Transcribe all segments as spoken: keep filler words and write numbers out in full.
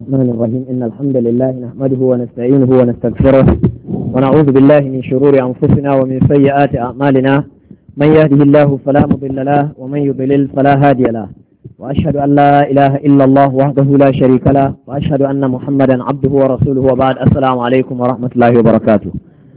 الرحمن الرحيم إن الحمد لله نحمده ونستعينه ونستغفره ونعوذ بالله من شرور أنفسنا ومن سيئات أعمالنا من يهده الله فلا مضل له ومن يضلل فلا هادي له وأشهد أن لا إله إلا الله وحده لا شريك له وأشهد أن محمدا عبده ورسوله وبعد السلام عليكم ورحمة الله وبركاته.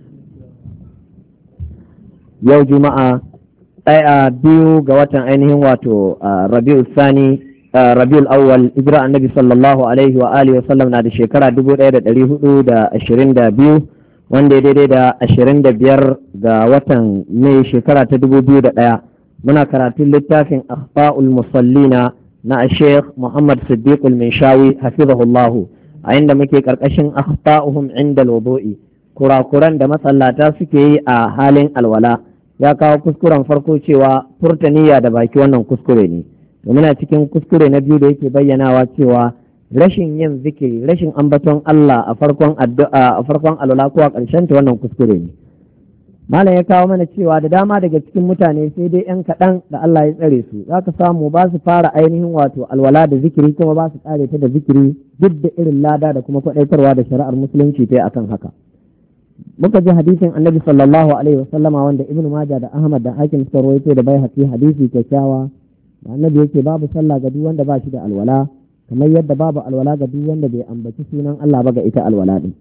يوم جمعة ɗaya biyu ga watan ainihin wato rabi'u sani rabi'ul awwal hijira annabi sallallahu alaihi wa alihi wa sallam na da shekara dubu ɗaya da ɗari hudu da ashirin da biyu wanda ya daidai da ashirin da biyar ga watan mai shekara ta dubu biyu da ɗaya. Muna karatun littafin akhfa'ul musallina na sheikh muhammad siddiqul minshawi hafizahullahu a inda muke karkashin akhfa'uhum inda alwudu'i, kurakuran da masallata suke yi a halin alwala. Ya kawo kuskuren farko cewa furta niyya da baki wannan kuskure ne, to muna cikin kuskure na biyu da yake bayyanawa cewa rashin yin zikiri, rashin ambaton Allah a farkon addu'a a farkon alwala ko a ƙarshen ta wannan kuskure ne. Malam ya kawo mana cewa da dama daga cikin mutane sai dai yan kaɗan da Allah ya tsare su za ka samu ba su fara ainihin wato alwala da zikiri kuma ba su ƙare ta da zikiri duk da irin lada da kuma kwaɗaitarwa da shari'ar musulunci ta yi akan haka. Muka ji hadisin annabi sallallahu alaihi wasallama wanda ibnu maja da ahmad da hakim suka rawaito da bai haƙi hadisi kyakkyawa da annabi yake babu sallah ga duk wanda ba shi da alwala kamar yadda babu alwala ga duk wanda bai ambaci sunan Allah ba ga ita alwala din.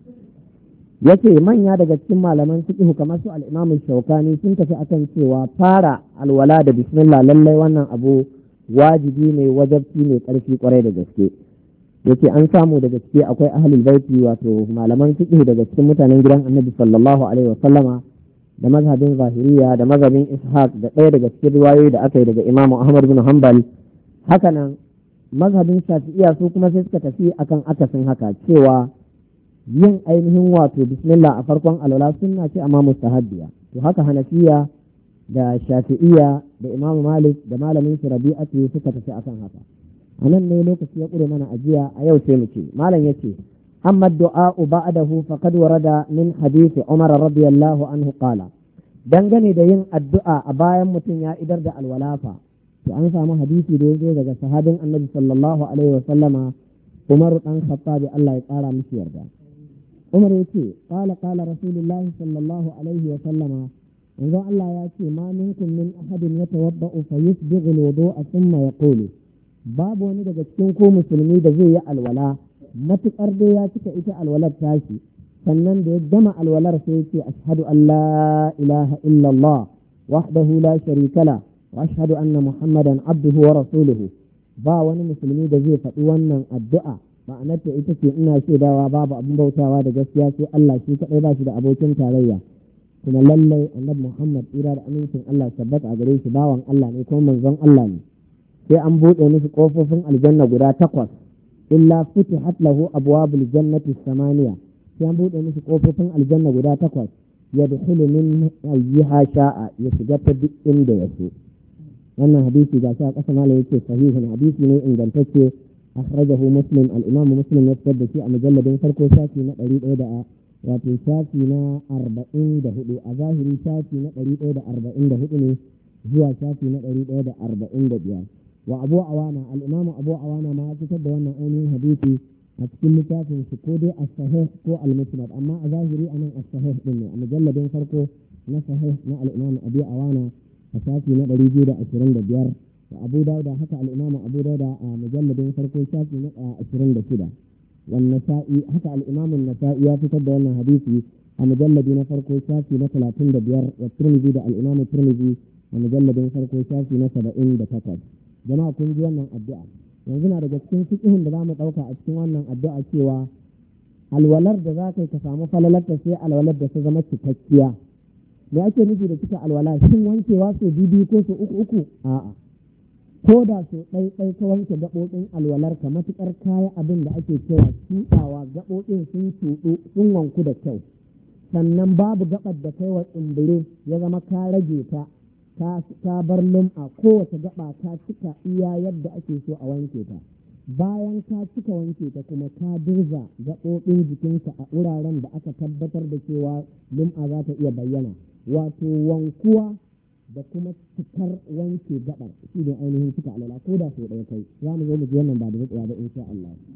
Yace manya daga cikin malaman fiqh kamar su al-imam shaukani sun tafi akan cewa fara alwala da bismillah lallai wannan abu wajibi ne, wajabci ne karfi kwarai da gaske. Yace an samu daga ciki akwai ahlul baiti wato malaman fiqh daga cikin mutanen gidan annabi sallallahu alaihi wasallama da mazhabin zahiriya da mazhabin ishaq da ɗaya daga cikin riwayoyi da aka yi daga imamu ahmad bin hanbal. Hakanan mazhabin shafi'iya su kuma sai suka tafi akan akasin haka cewa yin ainihin wato bismillah a farkon alwala sunna ce amma mustahabbiya. To haka hanafiya da shafi'iya da imamu malik da malamin shi rabi'atu suka tafi akan haka. a nan ne lokaci ya ƙure mana ajiya a yau sai mu ce malam ya ce amma du'a'u ba'dahu faqad warada min hadisi Umar radiyallahu anhu qala dangane da yin addu'a a bayan mutum ya idar da alwalafa to an samu hadisi da yazo daga sahabin annabi sallallahu alaihi wa sallama Umar dan Khattab Allah ya tsara miki yarda. Umar ya ce qala qala rasulullahi sallallahu alaihi wa sallama yanzu Allah ya ce ma minkum min ahadin yatawadda'u fa yusbighu al-wudu'a thumma yaqulu babu wani daga cikin ko musulmi da zai yi alwala matuƙar dai ya cika ita alwalar tashi sannan da ya gama alwalar sai ce ashhadu an la ilaha illallah wahdahu la sharika la wa ashhadu anna muhammadan abduhu wa rasuluhu. Ba wani musulmi da zai faɗi wannan addu'a ma'anarta ita ce ina shaidawa babu abin bautawa da gaskiya sai Allah shi kaɗai ba shi da abokin tarayya kuma lallai annabi Muhammad tsira da amincin Allah tabbata a gare shi bawan Allah ne kuma manzon Allah ne. Sai an buɗe musu ƙofofin aljanna guda takwas illa futihat lahu abwabul jannati samaniya sai an buɗe musu ƙofofin aljanna guda takwas yadkhulu min ayyiha sha'a ya shiga ta duk inda ya so. Wannan hadisi ga a ƙasa malam yake sahihun hadisi ne ingantacce akhrajahu muslim al-imam muslim ya fitar da shi a mujalladin farko shafi na ɗari ɗaya da wato shafi na arba'in da hudu a zahiri shafi na ɗari ɗaya da arba'in da hudu ne zuwa shafi na ɗari ɗaya da arba'in da biyar. wa abu awana al-imamu abu awana ma ya fitar da wannan ainihin hadisi a cikin littafin shi ko dai as-sahih ko al-musnad amma a zahiri anan as-sahih din ne a mujalladin farko na sahih na al-imamu abu awana a shafi na ɗari biyu da ashirin da biyar wa abu dauda haka al-imamu abu dauda a mujalladin farko shafi na ashirin da shida wan nasa'i haka al-imamu an-nasa'i ya fitar da wannan hadisi a mujalladi na farko shafi na talatin da biyar wa tirmidhi da al-imamu tirmidhi a mujalladin farko shafi na saba'in da takwas. Jama'a kun ji wannan addu'a yanzu na daga cikin fiqhin da zamu ɗauka a cikin wannan addu'a cewa alwalar da za ka ka samu falalarta sai alwalar da ta zama cikakkiya. Me ake nufi da cika alwala shin wankewa so bibi ko so uku uku a'a ko da so ɗai ɗai ka wanke gaɓoɓin alwalar ka matuƙar kayan abin da ake cewa tuɗawa gaɓoɓin sun tuɗu sun wanku da kyau sannan babu gaɓar da kai wa tsumbure ya zama ka rage ta ta bar lum'a kowace gaba ta cika iya yadda ake so a wanke ta bayan ka cika wanke ta kuma ka dirza gaɓoɓin jikinka a wuraren da aka tabbatar da cewa lum'a za ta iya bayyana wato wankuwa da kuma cikar wanke gaɓar shi ne ainihin cika alwala ko da sau ɗaya kai za mu zo mu ji wannan ba da daɗewa ba insha Allah.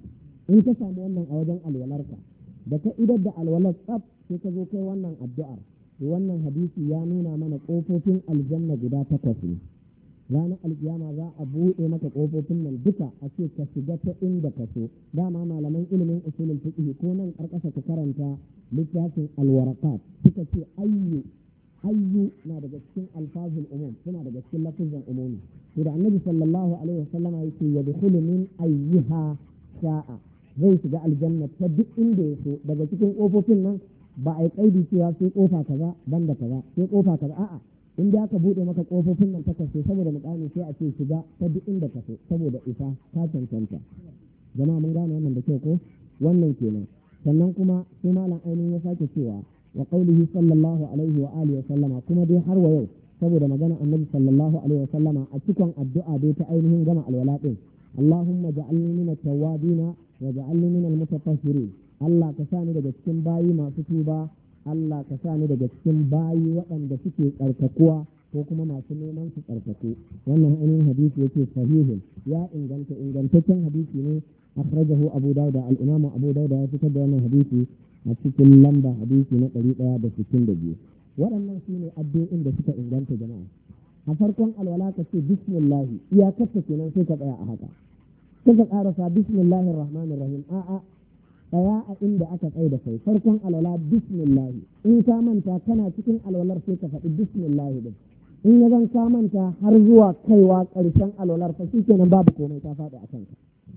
in ka samu wannan a wajen alwalarka da ka idar da alwalar tsaf sai ka zo kai wannan addu'ar wannan hadisi ya nuna mana ƙofofin aljanna guda takwas ne ranar alkiyama za a buɗe maka ƙofofin nan duka a ce ka shiga ta inda ka so dama malaman ilimin usulul fiqh ko nan karkasa ka karanta littafin alwarakat suka ce ayyu ayyu na daga cikin alfazul umum suna daga cikin lafazin umumi to da annabi sallallahu alaihi wasallama yake yadkhulu min ayyiha sha'a zai shiga aljanna ta duk inda ya so daga cikin ƙofofin nan ba a yi kaidi cewa sai kofa kaza banda kaza sai kofa kaza a'a in da aka bude maka kofofin nan ta kaso saboda mukami sai a ce shiga ta duk inda ka so saboda isa ta cancanta jama'a mun gane wannan da kyau ko wannan kenan sannan kuma sai malam ainihin ya sake cewa wa qaulihi sallallahu alaihi wa alihi wa sallama kuma dai har wa yau saboda magana annabi sallallahu alaihi wa sallama a cikin addu'a dai ta ainihin gama alwala din Allahumma ja'alni min at-tawwabin wa ja'alni min al-mutatahhirin Allah ka sa ni daga cikin bayi masu tuba Allah ka sa ni daga cikin bayi waɗanda suke tsarkakuwa ko kuma masu neman su tsarkaku wannan ainihin hadisi yake sahihin ya inganta ingantaccen hadisi ne akhrajahu Abu Dawud al-Imam Abu Dawud ya fitar da wannan hadisi a cikin lamba hadisi na ɗari ɗaya da sittin da biyu waɗannan su ne addu'o'in da suka inganta jama'a a farkon alwala ka ce bismillah iyakarta kenan sai ka tsaya a haka sai ka ƙarasa bismillahir rahmanir rahim a'a tsaya a inda aka tsaye da kai farkon alwala bismillah in ka manta kana cikin alwalar sai ka faɗi bismillah din in ya zan ka manta har zuwa kaiwa ƙarshen alwalar fa shikenan babu komai ta faɗi a kanka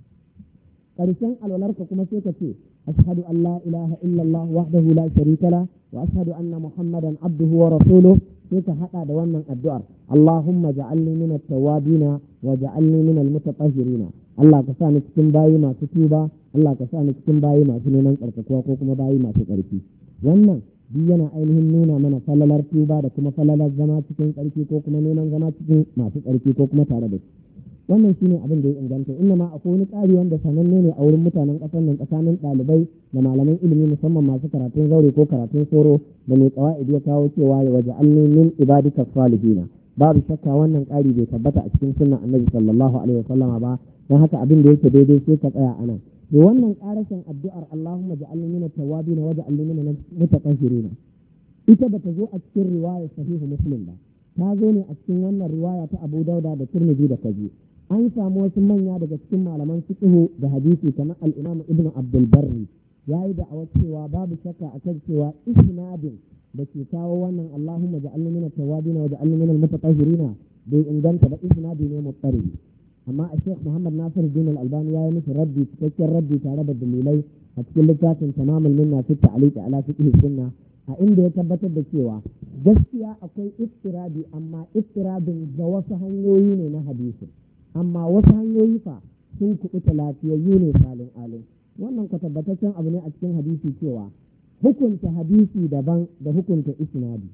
ƙarshen alwalar ka kuma sai ka ce ashhadu an la ilaha illallah wahdahu la sharika la wa ashhadu anna muhammadan abduhu wa rasuluhu sai ka hada da wannan addu'ar Allahumma ja'alni min at-tawwabin wa ja'alni min al-mutatahhirin Allah ka sa ni cikin bayi masu tuba Allah ka sa ni cikin bayi masu neman tsarkakuwa ko kuma bayi masu ƙarfi wannan duk yana ainihin nuna mana falalar tuba da kuma falalar zama cikin ƙarfi ko kuma neman zama cikin masu ƙarfi ko kuma tare da su wannan shine abin da ya inganta inna ma akwai wani ƙari wanda sananne ne a wurin mutanen ƙasar nan tsakanin ɗalibai da malaman ilimi musamman masu karatun zaure ko karatun soro da mai ƙawa'id ya kawo cewa ya waje alni min ibadika salihina babu shakka wannan ƙari bai tabbata a cikin sunnan annabi sallallahu alaihi wasallama ba don haka abin da yake daidai sai ka tsaya anan to wannan ƙarashin addu'ar Allahumma ja'alni min at-tawwabin wa ja'alni min al-mutatahhirin ita bata zo a cikin riwaya sahihu muslim ba ta zo ne a cikin wannan riwaya ta Abu Dauda da Tirmidhi da Kaji an samu wasu manya daga cikin malaman fiqh da hadisi kamar al-Imam Ibn Abdul Barri yayi da awa cewa babu shakka akan cewa isnadin da ke kawo wannan Allahumma ja'alni min at-tawwabin wa ja'alni min al-mutatahhirin bai inganta ba isnadi ne mutsari amma a Sheikh Muhammad Nasir Din Al-Albani ya yi musu raddi cikakken raddi tare da dalilai a cikin littafin Tamamul Minna fi ta'liq ala fiqh sunna a inda ya tabbatar da cewa gaskiya akwai iftirabi amma iftirabin ga wasu hanyoyi ne na hadisi amma wasu hanyoyi fa sun kuɓuta lafiyayyu ne salin alin wannan ka tabbataccen abu ne a cikin hadisi cewa hukunta hadisi daban da hukunta isnadi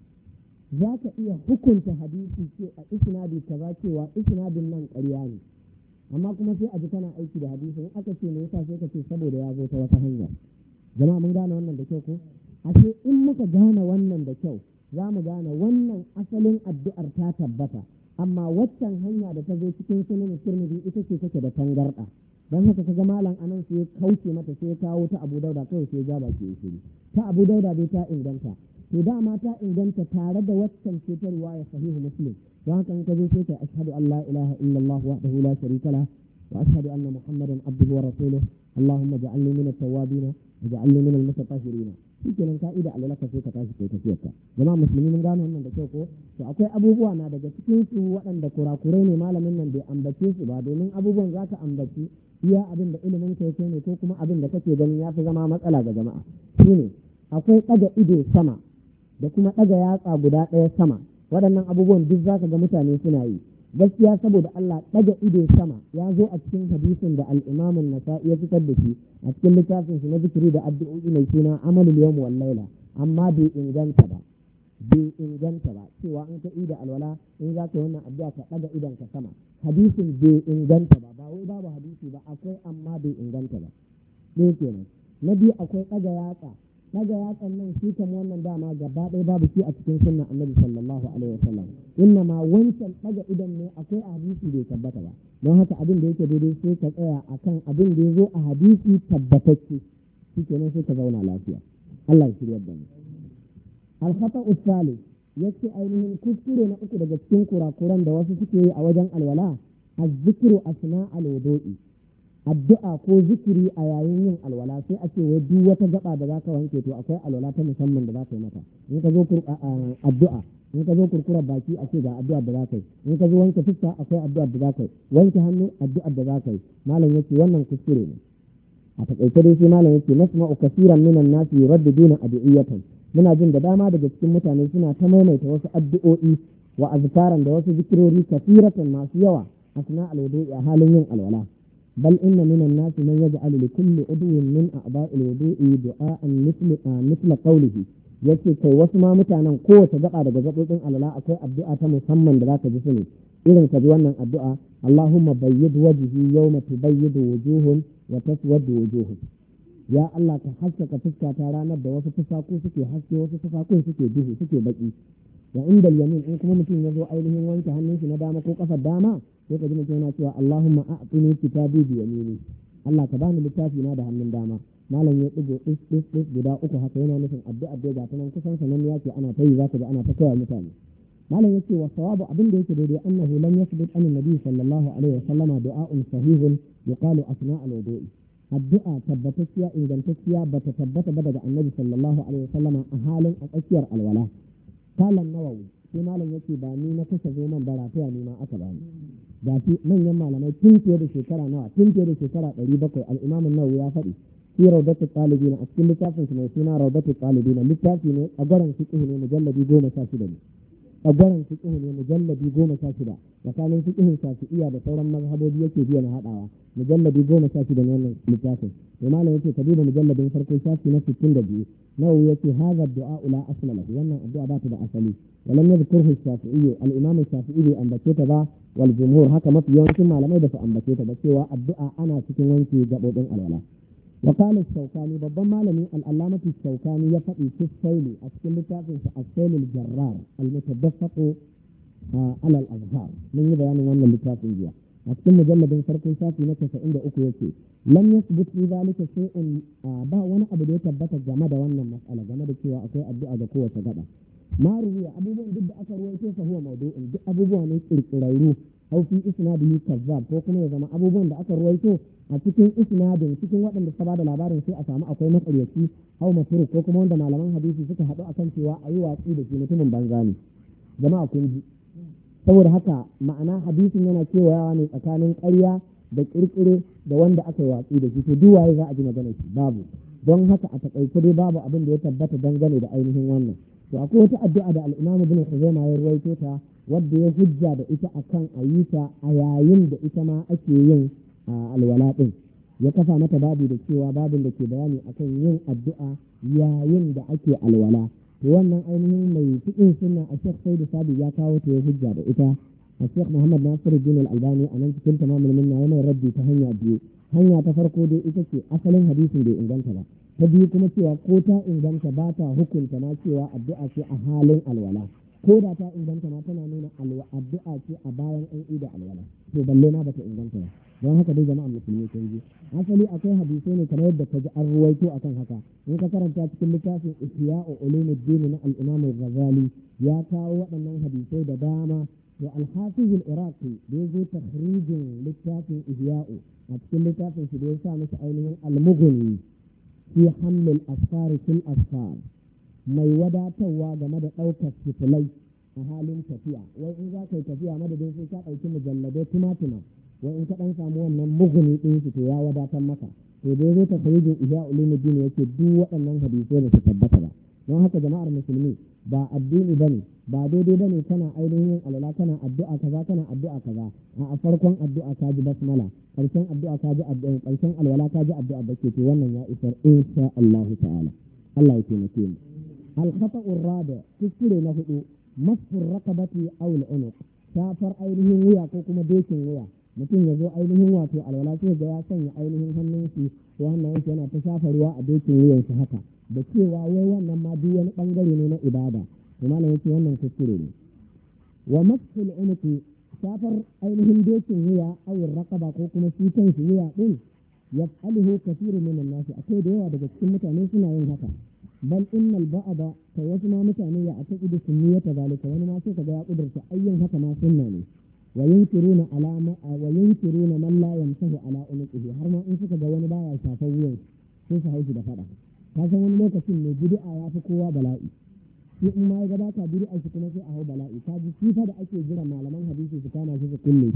za ka iya hukunta hadisi ce a isnadi kaza cewa isnadin nan ƙarya ne amma kuma sai a ji kana aiki da hadisi in aka ce me yasa sai ka ce saboda ya zo ta wata hanya jama'a mun gane wannan da kyau ko ashe in muka gane wannan da kyau za mu gane wannan asalin addu'ar ta tabbata amma waccan hanya da ta zo cikin sunan Tirmidhi ita ce take da tangarɗa dan haka kaga malam anan sai kauce mata sai kawo ta Abu Dauda kawai sai ja baki shiri ta Abu Dauda dai ta inganta to dama ta inganta tare da waccan ce ta riwaya sahihu Muslim don haka in ka zo sai kai ashhadu an la ilaha illallah wahdahu la sharika la wa ashhadu anna muhammadan abduhu wa rasuluhu allahumma ja'alni min at-tawwabin wa ja'alni min al-mutatahhirin shikenan ka'ida alwalaka sai ka tashi kai tafiyarka jama'a musulmi mun gano wannan da kyau ko to akwai abubuwa na daga cikin su waɗanda kurakurai ne malamin nan bai ambace su ba domin abubuwan za ka ambaci iya abin da ilimin kai ne ko kuma abin da kake ganin ya fi zama matsala ga jama'a shine akwai ɗaga ido sama da kuma ɗaga yatsa guda ɗaya sama waɗannan abubuwan duk za ka ga mutane suna yi gaskiya saboda Allah ɗaga ido sama ya zo a cikin hadisin da al-Imam an-Nasa'i ya fitar da shi a cikin littafin shi na zikiri da addu'o'i mai suna Amalul Yawm wal Layla amma bai inganta ba bai inganta ba cewa in ka ida alwala in za ka yi wannan addu'a ka ɗaga idon ka sama hadisin bai inganta ba ba wai babu hadisi ba akwai amma bai inganta ba ɗaya kenan na biyu akwai ɗaga yatsa daga yatsan nan shi kam wannan dama gaba ɗaya babu shi a cikin sunnan annabi sallallahu alaihi wasallam inna ma wancan daga idan ne akwai a hadisi bai tabbata ba don haka abin da yake daidai sai ka tsaya akan abin da ya zo a hadisi tabbatacce shi kenan sai ka zauna lafiya Allah ya shirya da mu al-khata usali yace ainihin kuskure na uku daga cikin kurakuran da wasu suke yi a wajen alwala az-zikru asna al-wudu'i addu'a ko zikiri a yayin yin alwala sai a ce wai duk wata gaba da zaka wanke to akwai alwala ta musamman da zaka yi mata in ka zo addu'a in ka zo kurkurar baki a ce ga addu'ar da zaka yi in ka zo wanke fuska akwai addu'ar da zaka yi wanke hannu addu'ar da zaka yi malam yace wannan kuskure ne a takaice dai sai malam yace nasma'u kaseeran minan nasi yuraddiduna addu'iyatan muna jin da dama daga cikin mutane suna ta maimaita wasu addu'o'i wa azkaran da wasu zikirori kasiratan masu yawa asna alwudu'i a halin yin alwala بل إن من الناس من يجعل لكل عضو من أعضاء الوضوء دعاء مثل مثل قوله yace kai wasu ma mutanen kowace gaba daga gaɓoɓin alala akwai addu'a ta musamman da zaka ji sune irin ka ji wannan addu'a Allahumma bayyid wajhi yawma tubayyidu wujuhun wa taswaddu wujuhun ya Allah ka haskaka fuskata ranar da wasu fusaku suke haske wasu fusakun suke duhu suke baki wa inda yamin in kuma mutum ya zo ainihin wanke hannun shi na dama ko kafar dama sai ka ji mutum yana cewa Allahumma a'tini kitabi bi yamini Allah ka bani littafi na da hannun dama malam ya digo is is is guda uku haka yana nufin addu'a da ga tanan kusan sanan ya ce ana tayi zaka ga ana ta koya mutane malam yace wa sawabu abin da yake daidai annahu lam yathbut an nabi sallallahu alaihi wa sallama du'a'un sahihun yuqalu asna al-wudu'i addu'a tabbatacciya ingantacciya bata tabbata ba daga annabi sallallahu alaihi wa sallama a halin a tsakiyar alwala kalan nawawi sai malam yake ba ni na kasa zo man bara ta ni ma aka bani ga shi manyan malamai tun fiye da shekara nawa tun fiye da shekara ɗari bakwai al-imam an-nawawi ya faɗi fi rawdatu talibina a cikin littafin su mai suna rawdatu talibina littafi ne a gwaran fiqh ne mujalladi goma sha shida ne a gwaran fiqh ne mujalladi goma sha shida tsakanin fiqhin shafi'iyya da sauran mazhabobi yake biya na hadawa mujalladi goma sha shida ne wannan littafin to malam yake ka duba mujalladin farko shafi na sittin da biyu nawawi yake hadha ad-du'a la asla lahu wannan addu'a ba ta da asali ولم يذكره الشافعي الإمام الشافعي أن بكيتها والجمهور هكا ما في يوم ثم لم يدفع أن بكيتها بكيوا الدعاء أنا سكن وانتي جابوا الولاء وقال الشوكاني بضم لي الألامة الشوكاني يفقي في السيل أسكن لتافن السيل الجرار المتدفق آه على الأظهار من بيان وانا لتافن جيا أسكن مجلد فرق شافي نكسة عند أكويتي لم يثبت في ذلك شيء آه با وانا أبدو يتبت جمد وانا مسألة جمد كيوا أكوي الدعاء بقوة جدا ما روي abubuwan duk da aka ruwaito sa huwa mawdu'un duk abubuwa ne kirkirairu au fi isnadihi kazzab ko kuma ya zama abubuwan da aka ruwaito a cikin isnadin cikin waɗanda suka bada labarin sai a samu akwai matsaryaci au masrur ko kuma wanda malaman hadisi suka haɗu akan cewa a yi watsi da shi mutumin banza ne jama'a kun ji saboda haka ma'ana hadisin yana kewayawa ne tsakanin ƙarya da kirkire da wanda aka yi watsi da shi to duk waye za a ji maganar shi babu don haka a takaice dai babu abin da ya tabbata dangane da ainihin wannan to akwai wata addu'a da al-Imam Ibn Khuzaimah ya rawaito ta wadda ya hujja da ita akan ayyuka a yayin da ita ma ake yin alwala din ya kafa mata babu da cewa babin da ke bayani akan yin addu'a yayin da ake alwala to wannan ainihin mai fiqhin sunna a Sheikh Said Sabi ya kawo ta ya hujja da ita a Sheikh Muhammad Nasiruddin Al-Albani a nan cikin tamamul minna yana raddi ta hanya biyu hanya ta farko dai ita ce asalin hadisin bai inganta ba ta biyu kuma cewa ko ta inganta ba ta hukunta na cewa addu'a ce a halin alwala ko da ta inganta ma tana nuna addu'a ce a bayan an ida alwala to balle ma bata inganta ba don haka dai jama'a musulmi sun ji asali akwai hadisai ne kamar yadda ka ji an ruwaito akan haka in ka karanta cikin littafin ihya'u ulumuddin na al-imam al-ghazali ya kawo waɗannan hadisai da dama da al-hafiz al-iraqi da ya zo tahrijin littafin ihya'u a cikin littafin shi da ya sa masa ainihin al-mughni fi hamlil asfar fil asfar mai wadatarwa game da ɗaukar fitilai a halin tafiya wai in za ka yi tafiya madadin sai ka ɗauki mujalladai tumatuma wai in ka ɗan samu wannan muguni ɗin shi to ya wadatar maka to dai zai tafrijin ihya ulumuddin yake duk waɗannan hadisai da su tabbata ba don haka jama'ar musulmi ba addini bane ba daidai bane kana ainihin alala kana addu'a kaza kana addu'a kaza a farkon addu'a ka ji basmala karshen addu'a ka ji addu'a karshen alwala ka ji addu'a da ke to wannan ya isar insha Allah ta'ala Allah ya taimake mu al-khata'u ar-rabi kuskure na hudu masfur raqabati aw al-unuq shafar ainihin wuya ko kuma dokin wuya mutum ya zo ainihin wato alwala sai ga ya sanya ainihin hannun shi ko hannun shi yana ta shafa ruwa a dokin wuyan shi haka da cewa wai wannan ma duk wani bangare ne na ibada to malam yace wannan kuskure ne wa masul unuki safar ainihin dokin wuya awin raqaba ko kuma shi kanshi wuya din yaf'aluhu kathirun min an-nas akwai da yawa daga cikin mutane suna yin haka bal innal ba'da kai wasu ma mutane ya ataqidu sunniyata zalika wani ma sai kaga ya kudurta ayyin haka ma sunna ne wa yunkiruna alama wa yunkiruna man la yamsahu ala unuqihi har ma in suka ga wani baya shafar wuyan sai su haushi da fada ka san wani lokacin ne bid'a ya fi kowa bala'i shi in ma ya gabata bid'a shi kuma sai a hau bala'i ka ji sifa da ake jira malaman hadisi su kama shi su kulle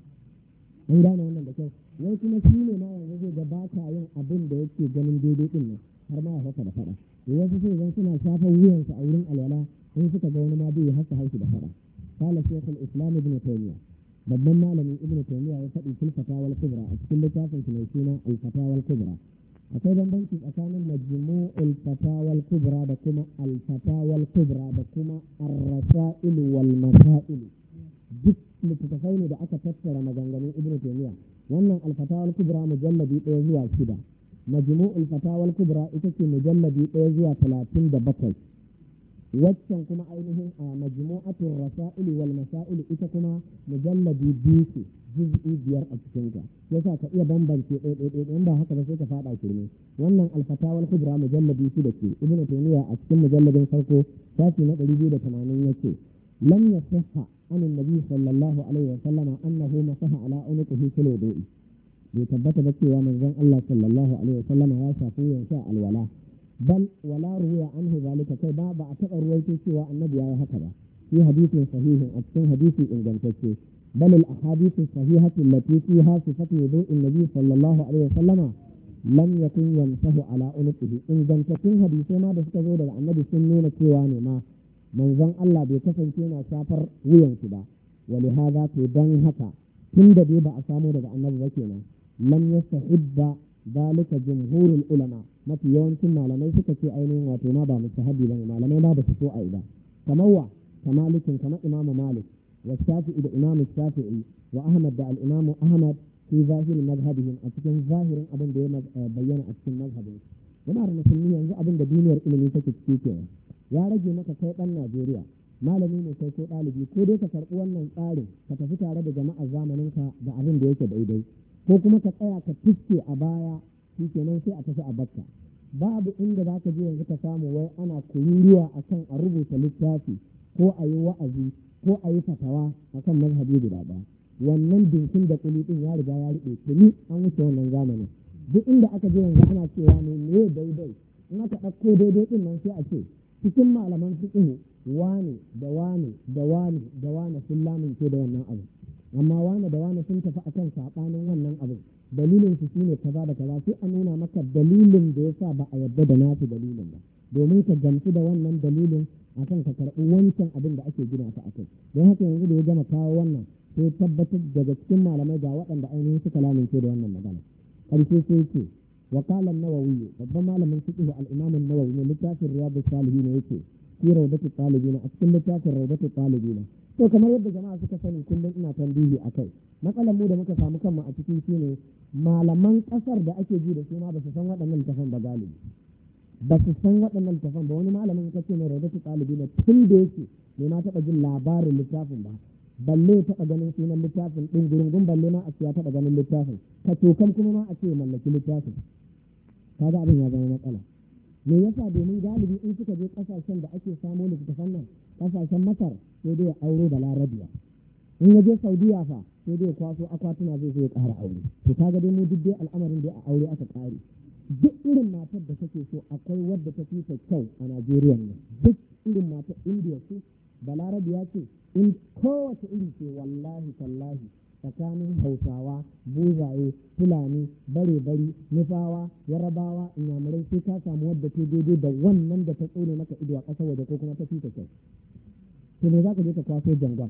an gane wannan da kyau wai kuma shi ne ma yanzu zai gabata yin abin da yake ganin daidai din nan har ma ya haka da fada wasu sai zan suna shafar wuyansu a wurin alwala in suka ga wani ma bai hasa haushi da fada قال شيخ الإسلام ابن تيمية babban malami ibn taymiya ya faɗi fil fatawa al-kubra a cikin littafin shi mai suna al-fatawa al-kubra akwai bambanci tsakanin majmu'ul fatawa al-kubra da kuma al-fatawa al-kubra da kuma ar-rasail wal masail duk littattafai ne da aka tattara maganganun ibn taymiya wannan al-fatawa al-kubra mujalladi ɗaya zuwa shida majmu'ul fatawa al-kubra ita ce mujalladi ɗaya zuwa talatin da bakwai waccan kuma ainihin a majmu'atul rasail wal masail ita kuma mujalladi biyu ce juz'i biyar a cikin ta yasa ka iya bambance ɗaya ɗaya ɗaya in ba haka ba sai ka faɗa kirmi wannan al-fatawa al-kubra mujalladi shida ce ibn taymiya a cikin mujalladin farko shafi na ɗari biyu da tamanin yace lam yasihha an annabi sallallahu alaihi wa sallama annahu masaha ala unuqihi fil wudu'i bai tabbata ba cewa manzon Allah sallallahu alaihi wa sallama ya shafi yansa alwala bal wala ruwa anhu zalika kai ba ba a taɓa ruwaito cewa annabi ya yi haka ba fi hadisin sahihin a cikin hadisi ingantacce bal al ahadith sahihatu allati fiha sifatu wudu'in nabi sallallahu alaihi wasallam lam yakun yamsahu ala unuqihi ingantattun hadisai ma da suka zo daga annabi sun nuna cewa ne ma manzon Allah bai kasance yana shafar wuyansu ba wali hada to dan haka tun da dai ba a samu daga annabi ba kenan lam yastahibba dalika jumhurul ulama mafi yawancin malamai suka ce ainihin wato ma ba mustahabi bane malamai ma ba su so ai ba kamar wa kamalikin kamar imam malik wa shafi'i da imam shafi'i wa ahmad da al-imam ahmad fi zahir mazhabihim a cikin zahirin abin da ya bayyana a cikin mazhabin jama'ar musulmi yanzu abin da duniyar ilimi take ciki kenan ya rage maka kai dan Najeriya malami ne kai ko ɗalibi ko dai ka karɓi wannan tsarin ka tafi tare da jama'ar zamaninka da abin da yake daidai ko kuma ka tsaya ka fiske a baya shi kenan sai a tafi a bakka babu inda za ka je yanzu ka samu wai ana kururuwa a kan a rubuta littafi ko a yi wa'azi ko a yi fatawa a kan mazhabi guda ɗaya wannan dinkin da kuli ɗin ya riga ya riɓe tuni an wuce wannan zamanin duk inda aka je yanzu ana cewa ne me daidai in aka ɗauko daidai ɗin nan sai a ce cikin malaman fiqh wane da wane da wane da wane sun lamince da wannan abu amma wane da wane sun tafi akan saɓanin wannan abu dalilin su shine kaza da kaza sai a nuna maka dalilin da yasa ba a yarda da nasu dalilin ba domin ka gamsu da wannan dalilin akan ka karɓi wancan abin da ake gina ta akai don haka yanzu da ya gama kawo wannan sai tabbatar daga cikin malamai ga waɗanda ainihin suka lamince da wannan magana ƙarshe sai ce wa qala an-nawawi babban malamin fiqh al-imam an-nawawi ne littafin riyadus salihin yake fi rawdatu talibina a cikin littafin rawdatu talibina to kamar yadda jama'a suka sani kullum ina tambihi akai matsalar mu da muka samu kanmu a cikin shine malaman kasar da ake ji da su ma ba su san waɗannan littafan ba galibi ba su san waɗannan littafan ba wani malamin ka ce mai rawdatu talibina tun da yake bai ma taɓa jin labarin littafin ba balle taɓa ganin sunan littafin ɗin gurungun balle ma a ce ya taɓa ganin littafin ka tokan kuma ma a ce mallaki littafin kaga abin ya zama matsala me yasa domin galibi in suka je kasashen da ake samo littattafan nan kasashen masar sai dai ya auro da larabiya in ya je saudiya fa sai dai ya kwaso akwatuna zai zai ƙara aure to kaga dai mu duk dai al'amarin dai a aure aka ƙare duk irin matar da take so akwai wadda ta fi ta kyau a najeriya ne duk irin matar indiya ce da larabiya ce in kowace iri ce wallahi tallahi tsakanin hausawa buzaye fulani bare-bari nufawa yarabawa inyamurai sai ka samu wadda ta daidai da wannan da ta tsone maka ido a ƙasa waje ko kuma ta fita kyau to me za ka je ka kwaso jangon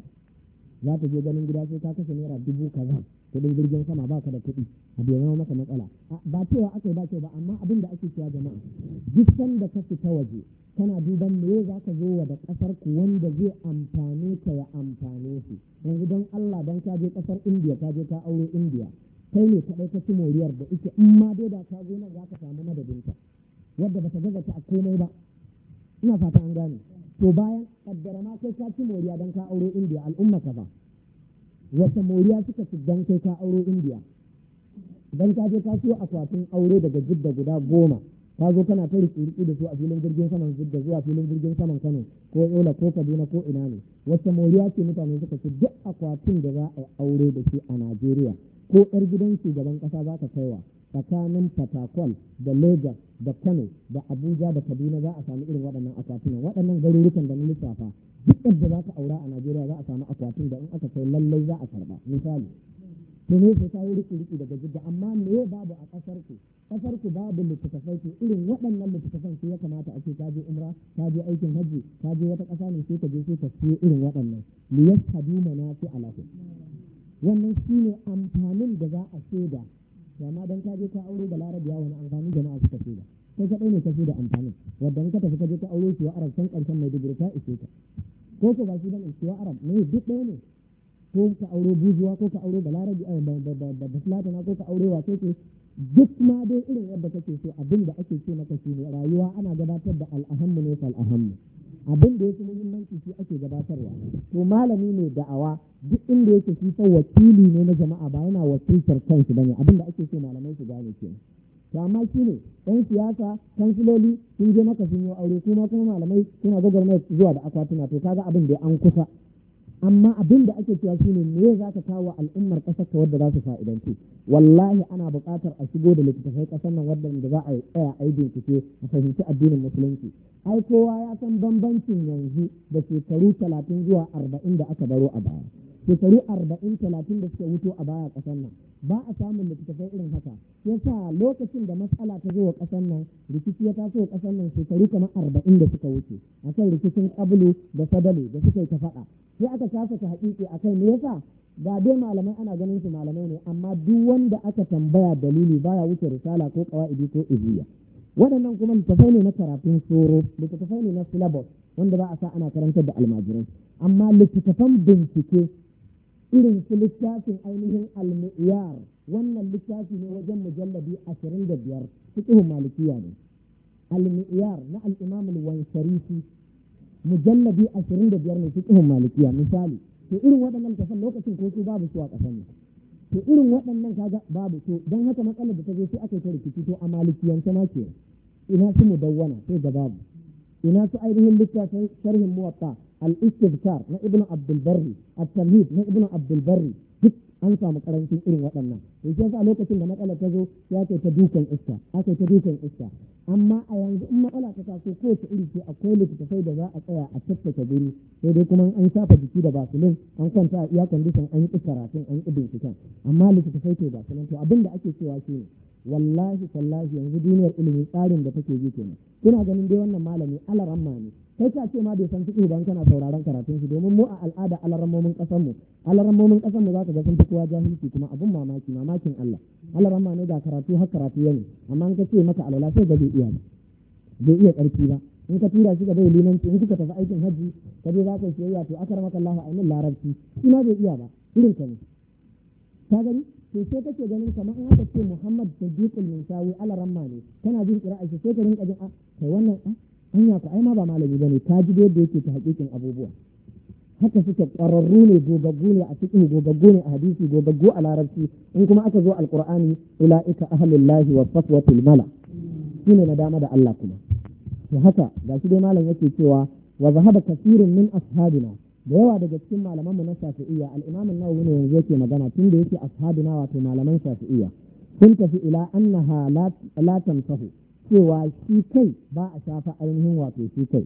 za ta je ganin gida sai ka kashe naira dubu kaza kuɗin jirgin sama ba ka da kuɗi a bai zama maka matsala ba cewa aka yi ba kyau ba amma abin da ake cewa jama'a duk sanda ka fita waje kana duban me za ka zo wa da ƙasar ku wanda zai amfane ka ya amfane su yanzu don Allah don ka je ƙasar Indiya ka je ka aure Indiya kai ne kaɗai ka ci moriyar da ita in ma dai da ka zo nan za ka samu madadinta wadda bata gaza ta a komai ba. Ina fata an gane. To bayan kaddara ma kai ka ci moriya dan ka auro Indiya, al'umma ka ba wata moriya suka ci dan kai ka auro Indiya. Dan ka je ka siyo akwatin aure daga Jidda guda goma, ka zo kana ta riƙe da su a filin jirgin saman Jidda zuwa filin jirgin saman Kano ko Yola ko Kaduna ko ina ne. Wacce moriya ce mutane suka ci duk akwatin da za a yi aure da shi a Najeriya ko ƴar gidan shugaban ƙasa za ka kaiwa tsakanin Fatakwal da Lagos da Kano da Abuja da Kaduna za a samu irin waɗannan akwatunan. Waɗannan garurukan da na lissafa duk yadda za ka aura a Najeriya za a samu akwatin da in aka kai lallai za a karɓa. Misali, to ne sai kayi riki riki daga Jidda, amma me babu a ƙasar ku? Ƙasar ku babu littattafai, to irin waɗannan littattafan sai ya kamata a ce ka je umra, ka je aikin hajji, ka je wata ƙasa ne sai ka je sai ka siyo irin waɗannan liyashhadu manafi alahu. Wannan shine amfanin da za a shaida. Amma dan ka je ka aure da Larabiya wani amfani jama'a suka shaida. Kai kaɗai ne ka shaida amfanin. Wadda in ka tafi ka je ka aure shi wa Arab san ƙarshen mai digiri ta ishe ka. Ko ko ba shi bane shi wa Arab ne duk ɗaya ne. Ko ka aure buzuwa ko ka aure da Larabi da Fulatana ko ka aure wace ce duk ma dai irin yadda kake so. Abin da ake ce maka shi ne rayuwa ana gabatar da al'ahammu ne fal ahammu. Abin da yake muhimmanci shi ake gabatarwa. To malami ne da'awa duk inda yake shi fa wakili ne na jama'a, ba yana wakiltar kansu bane. Abin da ake so malamai su gane kenan. To amma shi ne ɗan siyasa, kansiloli sun je maka sun yi aure, kuma kuma malamai suna gwagwarmaya zuwa da akwatuna. To kaga abin da an kusa. Amma abin da ake cewa shine me za ka kawo al'ummar ƙasar ka wadda za su fa'idanci. Wallahi ana buƙatar a shigo da littattafai ƙasar nan wadda za a tsaya a yi bincike a fahimci addinin musulunci. Ai kowa ya san bambancin yanzu da shekaru talatin zuwa arba'in da aka baro a baya. Shekaru arba'in talatin da suka wuto a baya ƙasar nan ba a samun littattafai irin haka. Yasa lokacin da matsala ta zo wa ƙasar nan, rikici ya taso wa ƙasar nan shekaru kamar arba'in da suka wuce akan rikicin ƙablu da sadalu da suka yi ta faɗa. Sai aka kasa ta haƙiƙi a kai. Me yasa? Ga dai malamai ana ganin su malamai ne, amma duk wanda aka tambaya dalili baya wuce risala ko qawaidi ko iziya. Waɗannan kuma littattafai ne na karatun soro, littattafai ne na syllabus wanda ba a sa ana karantar da almajirai. Amma littattafan bincike irin su littafin ainihin al-Mi'yar, wannan littafi ne wajen mujalladi ashirin da biyar, fiqhun malikiya ne. Al-Mi'yar na al-Imam al-Wansharisi mujalladi ashirin da biyar ne, fiqhun malikiya misali. To irin waɗannan tafan lokacin ko su babu su a ƙasar nan. To irin waɗannan kaga babu, to don haka matsalar da ta zo sai aka yi ta rikici. To a malikiyance ma ke ina su mudawwana sai ga babu, ina su ainihin littafin sharhin muwatta al-istizkar na ibnu abdul barri, at-tamhid na ibnu abdul barri, duk an samu karancin irin waɗannan. To sai a lokacin da matsalar ta zo ya ce ta dukan iska, aka ta dukan iska. Amma a yanzu in matsala ta taso ko ta iri ce akwai littattafai da za a tsaya a tattaka guri, sai dai kuma an shafa jiki da basilin, an kwanta a iya kandishin, an yi karatun, an yi binciken. Amma littattafai to basilin. To abin da ake cewa shi ne wallahi tallahi yanzu duniyar ilimi tsarin da take ji kenan. Kuna ganin dai wannan malami alaramma ne, kai ka ce ma bai san fiqh ba kana sauraron karatun shi, domin mu a al'ada alarammomin ƙasar mu alarammomin ƙasar mu za ka ga sun fi kowa jahilci, kuma abun mamaki mamakin Allah. Alaramma ne ga karatu har karatu yana, amma in ka ce maka alwala sai ga bai iya ba, bai iya ƙarfi ba. In ka tura shi ga bai limanci, in kuka tafi aikin hajji ka je za ka yi siyayya, to akramaka Allah a ainin larabci shi ma bai iya ba, irin ka ne. Ka gani? To sai kake ganin kamar in aka ce Muhammad Sadiqul Minsawi alaramma ne, kana jin qira'a shi sai ka rinka jin a kai wannan a hanya ko ai ma ba malami bane, ka ji da yadda yake ta hakikin abubuwa. Haka suke ƙwararru ne, gogaggu ne a cikin, gogaggu ne a hadisi, gogaggu a larabci. In kuma aka zo alqur'ani ulaika ahlullahi wa safwatul mala, shine na dama da Allah kuma. To haka gashi dai malam yake cewa wa zahaba kathirun min ashabina, da yawa daga cikin malaman mu na Shafi'iyya, al-Imam an-Nawawi ne yanzu yake magana, tun da yake ashabina wato malaman Shafi'iyya, sun tafi ila annaha la la tamsahu, cewa shi kai ba a shafa ainihin wato shi kai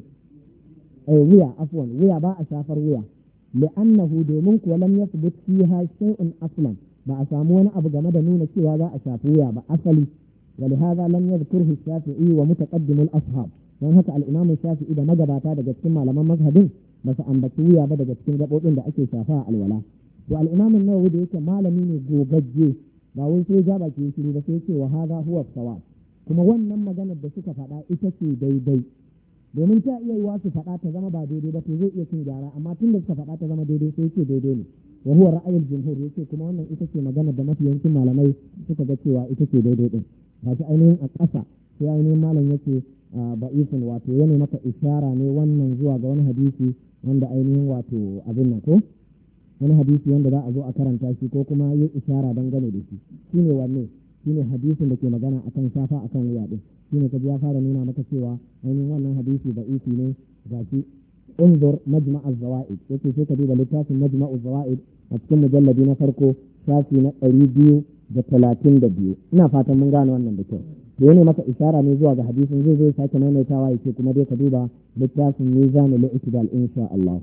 eh wuya afwan wuya ba a shafar wuya, li'annahu domin kuwa lam yathbut fiha shay'un aslan, ba a samu wani abu game da nuna cewa za a shafi wuya ba asali. ولهذا لم يذكره الشافعي ومتقدم الأصحاب. don haka al-Imam Shafi'i da magabata daga cikin malaman mazhabin ba su ambaci wuya ba daga cikin gaɓoɓin da ake shafa a alwala. To al-Imam an-Nawawi da yake malami ne gogagge, ba wai sai ja baki shiru ba, sai ce wa hadha huwa sawab, kuma wannan maganar da suka faɗa ita ce daidai. Domin ta iya yiwa su faɗa ta zama ba daidai ba, to zai iya cin gyara, amma tun da suka faɗa ta zama daidai sai ce daidai ne. wa huwa ra'ayul jumhur, yace kuma wannan ita ce maganar da mafi yawancin malamai suka ga cewa ita ce daidai din. Gashi ainihin a ƙasa sai ainihin malam yake ba'ifun wato yana maka ishara ne wannan zuwa ga wani hadisi wanda ainihin wato abin nan ko wani hadisi wanda za a zo a karanta shi ko kuma yi ishara dangane da shi shine wanne shine hadisin da ke magana akan shafa akan wuya din shine kaji ya fara nuna maka cewa ainihin wannan hadisi da'ifi ne gashi انظر مجمع الزوائد yake sai ka duba littafin majma'u zawaid a cikin mujalladi na farko shafi na ɗari biyu da talatin da biyu ina fatan mun gane wannan da kyau da ne maka isara ne zuwa ga hadisin zai zo sake maimaitawa yake kuma dai ka duba littafin mizanul i'tidal insha Allah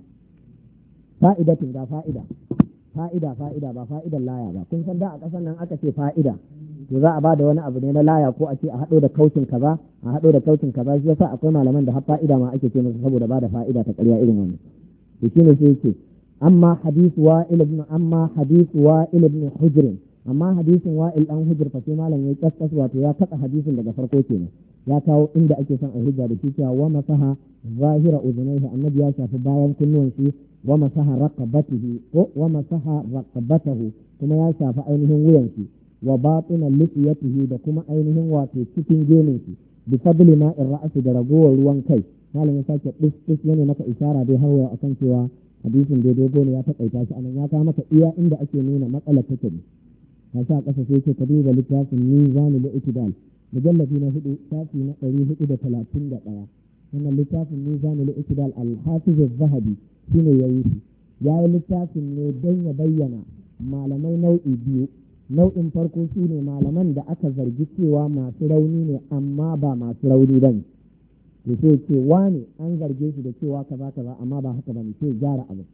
fa'idatin ga fa'ida fa'ida fa'ida ba fa'idan laya ba kun san da a ƙasar nan aka ce fa'ida to za a ba da wani abu ne na laya ko a ce a haɗo da kaucin kaza a haɗo da kaucin kaza shi yasa akwai malaman da har fa'ida ma ake ce musu saboda ba da fa'ida ta ƙarya irin wannan to shine sai yake amma hadith wa'il ibn amma hadith wa'il ibn hujr amma hadisin wa'il dan hujr fa sai malam ya kaskas wato ya katsa hadisin daga farko kenan ya kawo inda ake son a hujja da shi cewa wa masaha zahira udunaihi annabi ya shafi bayan kunnuwan shi wa masaha raqabatihi ko wa masaha raqabatahu kuma ya shafi ainihin wuyan shi wa batina lifiyatihi da kuma ainihin wato cikin gemin shi bi fadli ma'in ra'asi da ragowar ruwan kai malam ya sake dis dis yana maka isara dai har wa akan cewa hadisin dai dogo ne ya takaita shi anan ya kawo maka iya inda ake nuna matsalar take ne ya sa kasa sai ce ka duba littafin mizanul i'tidal mujalladi na hudu shafi na ɗari hudu da talatin da ɗaya wannan littafin mizanul i'tidal al-hafiz az-zahabi shine yayi shi yayi littafin ne don ya bayyana malamai nau'i biyu nau'in farko su ne malaman da aka zargi cewa masu rauni ne amma ba masu rauni ba ne da sai ce wani an zarge shi da cewa kaza kaza amma ba haka ba ne sai gyara abu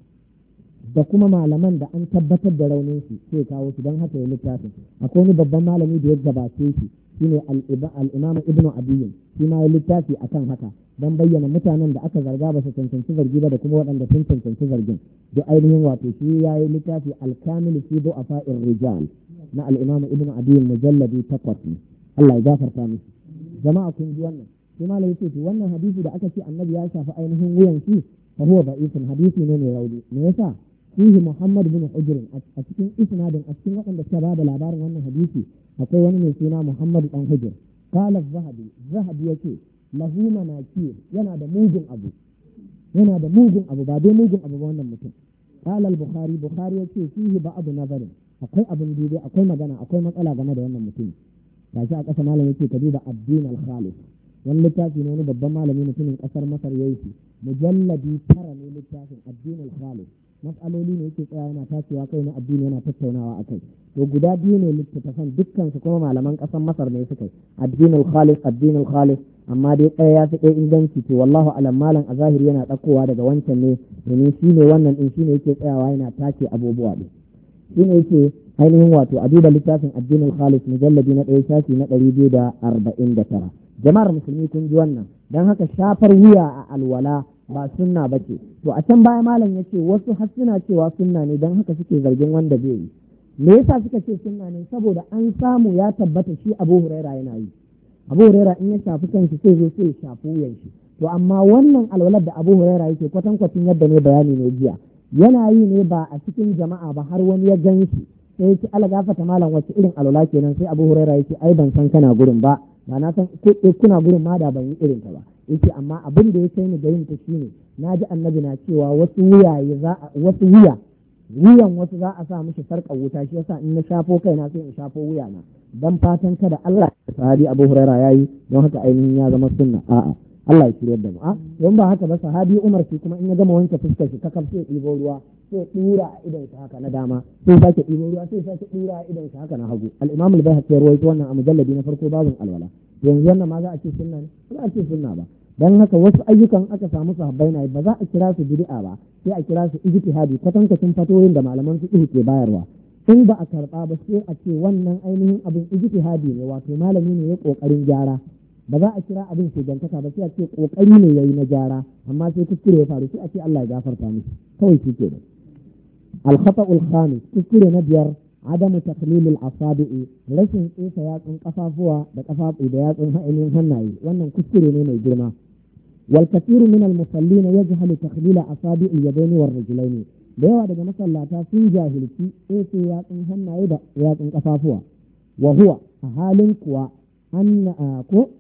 da kuma malaman da an tabbatar da raunin su sai kawo su don haka ya littafin akwai wani babban malami da ya gabace shi shine al-imam ibn abiyyin shi ma ya littafi akan haka don bayyana mutanen da aka zarga ba su cancanci zargi ba da kuma waɗanda sun cancanci zargin da ainihin wato shi ya yi littafi al-kamil fi du'afa'ir rijal na al-imam ibn abiyyin mujalladi takwas ne Allah ya gafarta musu jama'a kun ji wannan sai malai yace to wannan hadisi da aka ce annabi ya shafi ainihin wuyan shi fa huwa da'ifun hadisi ne mai rauni me yasa fihi muhammad bin hujr a cikin isnadin a cikin waɗanda suka ba da labarin wannan hadisi akwai wani mai suna muhammad dan hujr qala zahabi zahabi yace lahu manakir yana da mugun abu yana da mugun abu ba dai mugun abu ba wannan mutum qala al-bukhari bukhari yace fihi ba'd nazarin akwai abin dubi akwai magana akwai matsala game da wannan mutum gashi a ƙasa malam yake ka duba addin al-khalis wani littafi ne wani babban malami mutumin ƙasar masar yayi shi mujalladi tara ne littafin addin al-khalis mas'aloli ne yake tsaya yana tacewa kai na addini yana tattaunawa akai to guda biyu ne littattafan dukkan su kuma malaman ƙasar masar ne suka yi addin al-khalis addin al-khalis amma dai ɗaya ya fi ɗaya inganci to wallahu alam malam a zahiri yana ɗaukowa daga wancan ne domin shi ne wannan ɗin shi ne yake tsayawa yana tace abubuwa ɗin shi ne yake ainihin wato a duba littafin addinin khalis mujalladi na ɗaya shafi na ɗari biyu da arba'in da tara jama'ar musulmi kun ji wannan don haka shafar wuya a alwala ba sunna ba ce to a can baya malam ya ce wasu har suna cewa sunna ne don haka suke zargin wanda zai yi me yasa suka ce sunna ne saboda an samu ya tabbata shi abu huraira yana yi abu huraira in ya shafi kanshi sai zo sai ya shafi wuyan shi to amma wannan alwalar da abu huraira yake kwatankwacin yadda ne bayani ne jiya yana yi ne ba a cikin jama'a ba har wani ya gan shi sai yake ala gafata malam wacce irin alwala kenan sai abu huraira yake ai ban san kana gurin ba ba na san kuna gurin ma da ban yi irin ta ba yake amma abin da ya kai ni da yin ta shine naji annabi na cewa wasu wuyaye za wasu wuya wuyan wasu za a sa mishi sarƙar wuta shi yasa in na shafo kaina sai in shafo wuya na dan fatan kada Allah ya sahabi Abu Huraira yayi don haka ainihin ya zama sunna a'a Allah ya shirye da mu a don ba haka ba sahabi Umar shi kuma in ya gama wanke fuskar shi kakaf sai ɗibo ruwa sai dura a idan shi haka na dama sai sake ɗibo ruwa sai sake dura a idan shi haka na hagu al-Imam al-Baihaqi ya rawaito wannan a mujalladi na farko babun alwala yanzu wannan ma za a ce sunna ne ba za a ce sunna ba dan haka wasu ayyukan aka samu sahabbai na ba za a kira su bid'a ba sai a kira su ijtihadi kwatankacin fatoyin da malaman fiqh ke bayarwa in ba a karba ba sai a ce wannan ainihin abin ijtihadi ne wato malami ne ya kokarin gyara ba za a kira abin shugantaka ba sai a ce kokari ne yayi na gyara amma sai kuskure ya faru sai a ce Allah ya gafarta mishi kawai shi ke da al-khata'ul khamis kuskure na biyar adamu taqlilil asabi'i rashin tsefa yatsun kafafuwa da kafafu da yatsun ainihin hannaye wannan kuskure ne mai girma wal kathiru min al musallin yajhalu taqlila asabi'i yadaini war rijlaini da yawa daga masallata sun jahilci tsefe yatsun hannaye da yatsun kafafuwa wa huwa a halin kuwa anna ko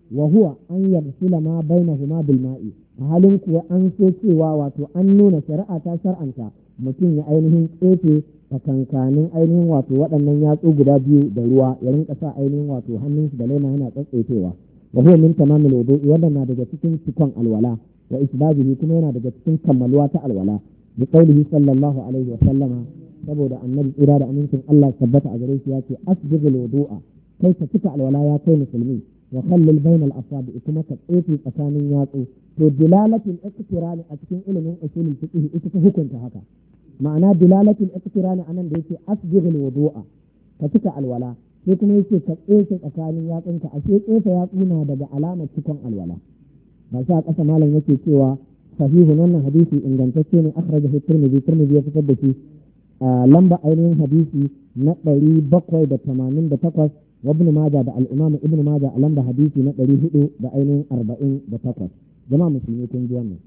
wa huwa an yaghsila ma bainahuma bil ma'i a halin kuwa an so cewa wato an nuna shari'a ta shar'anta mutum ya ainihin tsefe tsakankanin ainihin wato waɗannan yatsu guda biyu da ruwa ya rinka sa ainihin wato hannunsu da laima yana tsatsefewa wa huwa min tamamil wudu'i wannan na daga cikin cikon alwala wa isbabihi kuma yana daga cikin kammaluwa ta alwala bi qaulihi sallallahu alaihi wa sallama saboda annabi tsira da amincin Allah tabbata a gare shi yace asbighul wudu'a kai ka cika alwala ya kai musulmi wa khallil bainal asabi kuma ka tsefe tsakanin yatsu to dilalatul iqtirani a cikin ilimin usulul fiqh ita ta hukunta haka ma'ana dilalatul iqtirani anan da yake asbighul wudu'a ka cika alwala sai kuma yake ka tsefe tsakanin yatsunka ashe tsefe yatsu na daga alamar cikon alwala ba sa kasa malam yake cewa sahihu wannan hadisi ingantacce ne akhrajahu tirmidhi tirmidhi ya fitar da shi lamba ainihin hadisi na ɗari bakwai da tamanin da takwas wa ibn majah da al-imam ibn majah a lamba hadisi na ɗari hudu da ainihin arba'in da takwas jama'a musulmi kun ji wannan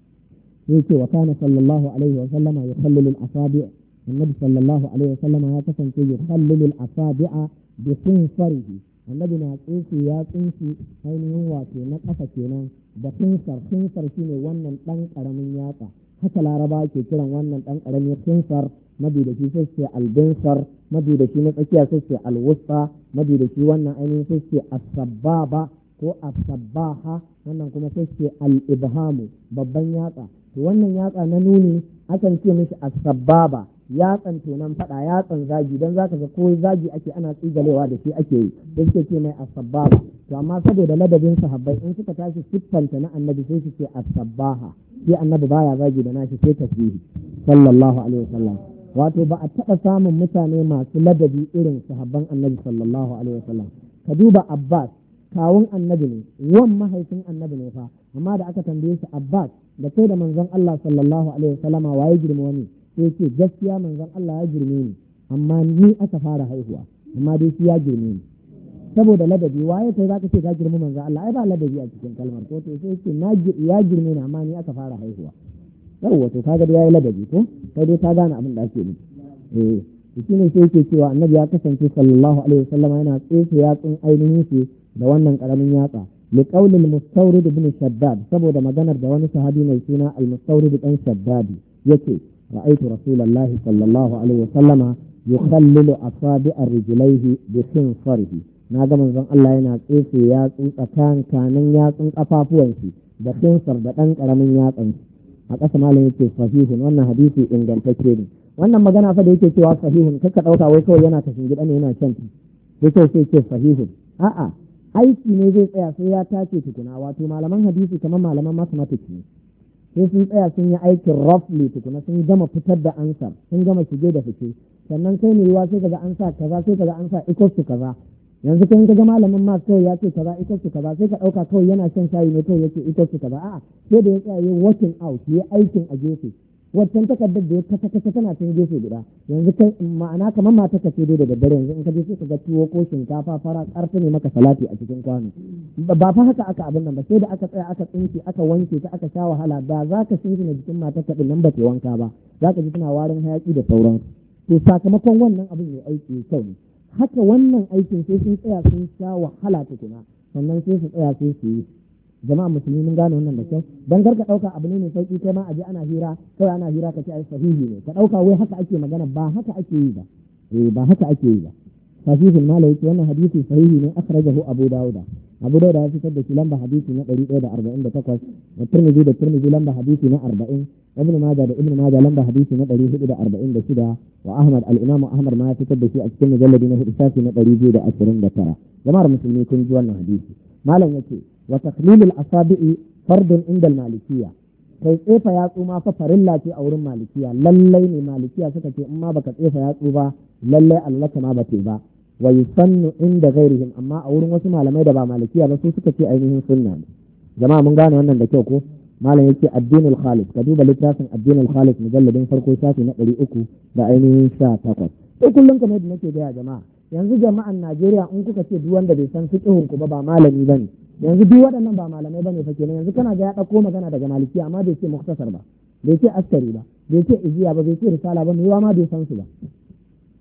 yake wa kana sallallahu alaihi wa sallama yukhallilu al-asabi' annabi sallallahu alaihi wa sallama ya kasance yukhallilu al-asabi'a bi sinfarihi annabi na tsinci ya tsinci ainihin wato na ƙasa kenan da sinsar sinsar shine wannan ɗan ƙaramin yatsa haka laraba ke kiran wannan ɗan ƙaramin sinsar mabi da shi sai ce albinsar mabi da shi na tsakiya sai ce alwusta mabi da shi wannan ainihin sai ce as-sabbaba ko as-sabbaha wannan kuma sai ce al-ibhamu babban yatsa to wannan yatsa na nuni akan ce mishi as-sabbaba yatsan tonan fada yatsan zagi dan zaka ga ko zagi ake ana tsigalewa da shi ake yi sai suke ce mai as-sabbaba to amma saboda ladabin sahabbai in suka tashi siffanta na annabi sai su ce as-sabbaha sai annabi baya zagi da nashi sai tasbihi sallallahu alaihi wasallam wato ba a taɓa samun mutane masu ladabi irin sahabban annabi sallallahu alaihi wasallam ka duba Abbas kawun annabi ne wan mahaifin annabi ne fa amma da aka tambaye shi Abbas da kai da manzon Allah sallallahu alaihi wasallam waye girma wani sai ce gaskiya manzon Allah ya girme ni amma ni aka fara haihuwa amma dai shi ya girme ni saboda ladabi waye kai zaka ce ka girma manzon Allah ai ba ladabi a cikin kalmar ko to sai ce na ya girme ni amma ni aka fara haihuwa yawwa to kaga da yayi ladabi ko sai dai ta gane abin da ake nufi eh shi ne sai yake cewa annabi ya kasance sallallahu alaihi wasallam yana tsefe yatsun ainihin shi da wannan karamin yatsa li qawli al-mustawrid ibn shaddad saboda maganar da wani sahabi mai suna al-mustawrid dan shaddad yake ra'aytu rasulullahi sallallahu alaihi wasallama yukhallilu asabi ar-rijlaihi bi khinfarihi na ga manzon Allah yana tsefe yatsun tsakankanin yatsun kafafuwan shi da khinsar da dan karamin yatsan a ƙasa malam yake sahihun wannan hadisi ingantacce ne wannan magana fa da yake cewa sahihun kaka ɗauka wai kawai yana tashin gida ne yana can yake sai ce sahihun a'a aiki ne zai tsaya sai ya tace tukuna wato malaman hadisi kamar malaman mathematics ne sai sun tsaya sun yi aikin roughly tukuna sun gama fitar da ansar sun gama shige da fice sannan kai ne yiwa sai kaga an sa kaza sai kaga an sa equals to kaza yanzu kai kaga malamin ma kawai ya ce kaza equals to kaza sai ka ɗauka kawai yana shan shayi ne kawai yake equals to kaza a'a sai da ya tsaya yi working out yi aikin a gefe waccan takardar da ya kasa kasa tana cin gefe guda yanzu kai ma'ana kamar mata ka ce dai da daddare yanzu in ka je sai ka ga tuwo ko shinkafa fara karfi ne maka salati a cikin kwano ba fa haka aka abin nan ba sai da aka tsaya aka tsinke aka wanke ta aka sha wahala da za ka shinji na jikin matar ka nan ba ta wanka ba za ka ji tana warin hayaki da sauran to sakamakon wannan abin mai aiki mai kyau ne haka wannan aikin sai sun tsaya sun sha wahala tukuna sannan sai su tsaya sai su yi jama'a musulmi mun gane wannan da kyau dan garka dauka abu ne mai sauki kai ma aje ana hira kai ana hira ka ce ai sahihi ne ka dauka wai haka ake magana ba haka ake yi ba eh ba haka ake yi ba sahihul malai wannan hadisi sahihi ne akhrajahu abu dauda abu dauda ya fitar da shi lamba hadisi na ɗari ɗaya da arba'in da takwas da tirmidhi da tirmidhi lamba hadisi na arba'in ibn majah da ibn majah lamba hadisi na ɗari hudu da arba'in da shida wa ahmad al-imam ahmad ma ya fitar da shi a cikin mujalladi na hudu safi na ɗari biyu da ashirin da tara jama'ar musulmi kun ji wannan hadisi malam yace wa taqlilul asabi'i fardun inda al-malikiyya kai tsefa yatsu ma fa farilla ce a wurin malikiya lallai ne malikiya suka ce in ma baka tsefa yatsu ba lallai Allah ma ba ba wa yusannu inda ghairihim amma a wurin wasu malamai da ba malikiya ba su suka ce ainihin sunna ne jama'a mun gane wannan da kyau ko malam yake addinul khalis ka duba littafin addinul khalis mujalladin farko shafi na ɗari uku da ainihin sha takwas sai kullum kamar yadda nake gaya jama'a yanzu jama'an Najeriya in kuka ce duk wanda bai san fiqhun ku ba ba malami bane yanzu duk waɗannan ba malamai bane fa kenan yanzu kana ga ya ɗauko magana daga malikiya amma bai ce muktasar ba bai ce askari ba bai ce iziya ba bai ce risala ba mai ma bai san su ba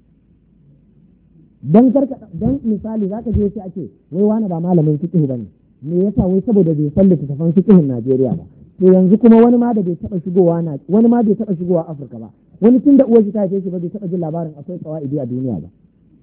dan karka dan misali zaka je sai ake wai wani ba malamin fiqh bane me yasa wai saboda bai san littattafan fiqhin Najeriya ba. To yanzu kuma wani ma da bai taɓa shigowa na wani ma bai taɓa shigowa Afirka ba, wani tun da uwar shi ta haife shi ba bai taɓa jin labarin akwai qawaidi a duniya ba,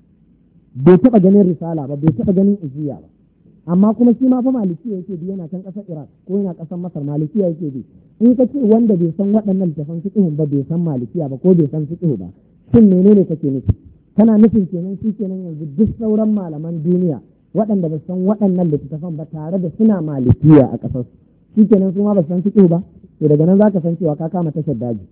bai taɓa ganin risala ba, bai taɓa ganin iziya ba, amma kuma shi ma fa malikiya yake bi, yana can ƙasar Iraq ko yana ƙasar Masar malikiya yake bi. In ka ce wanda bai san waɗannan littattafan fiqhin ba bai san malikiya ba ko bai san fiqh ba, shin menene kake nufi? Kana nufin kenan shi kenan yanzu duk sauran malaman duniya waɗanda ba san waɗannan littattafan ba tare da suna malikiya a ƙasar shi kenan su ma ba san fiqh ba, to daga nan zaka san cewa ka kama tashar daji.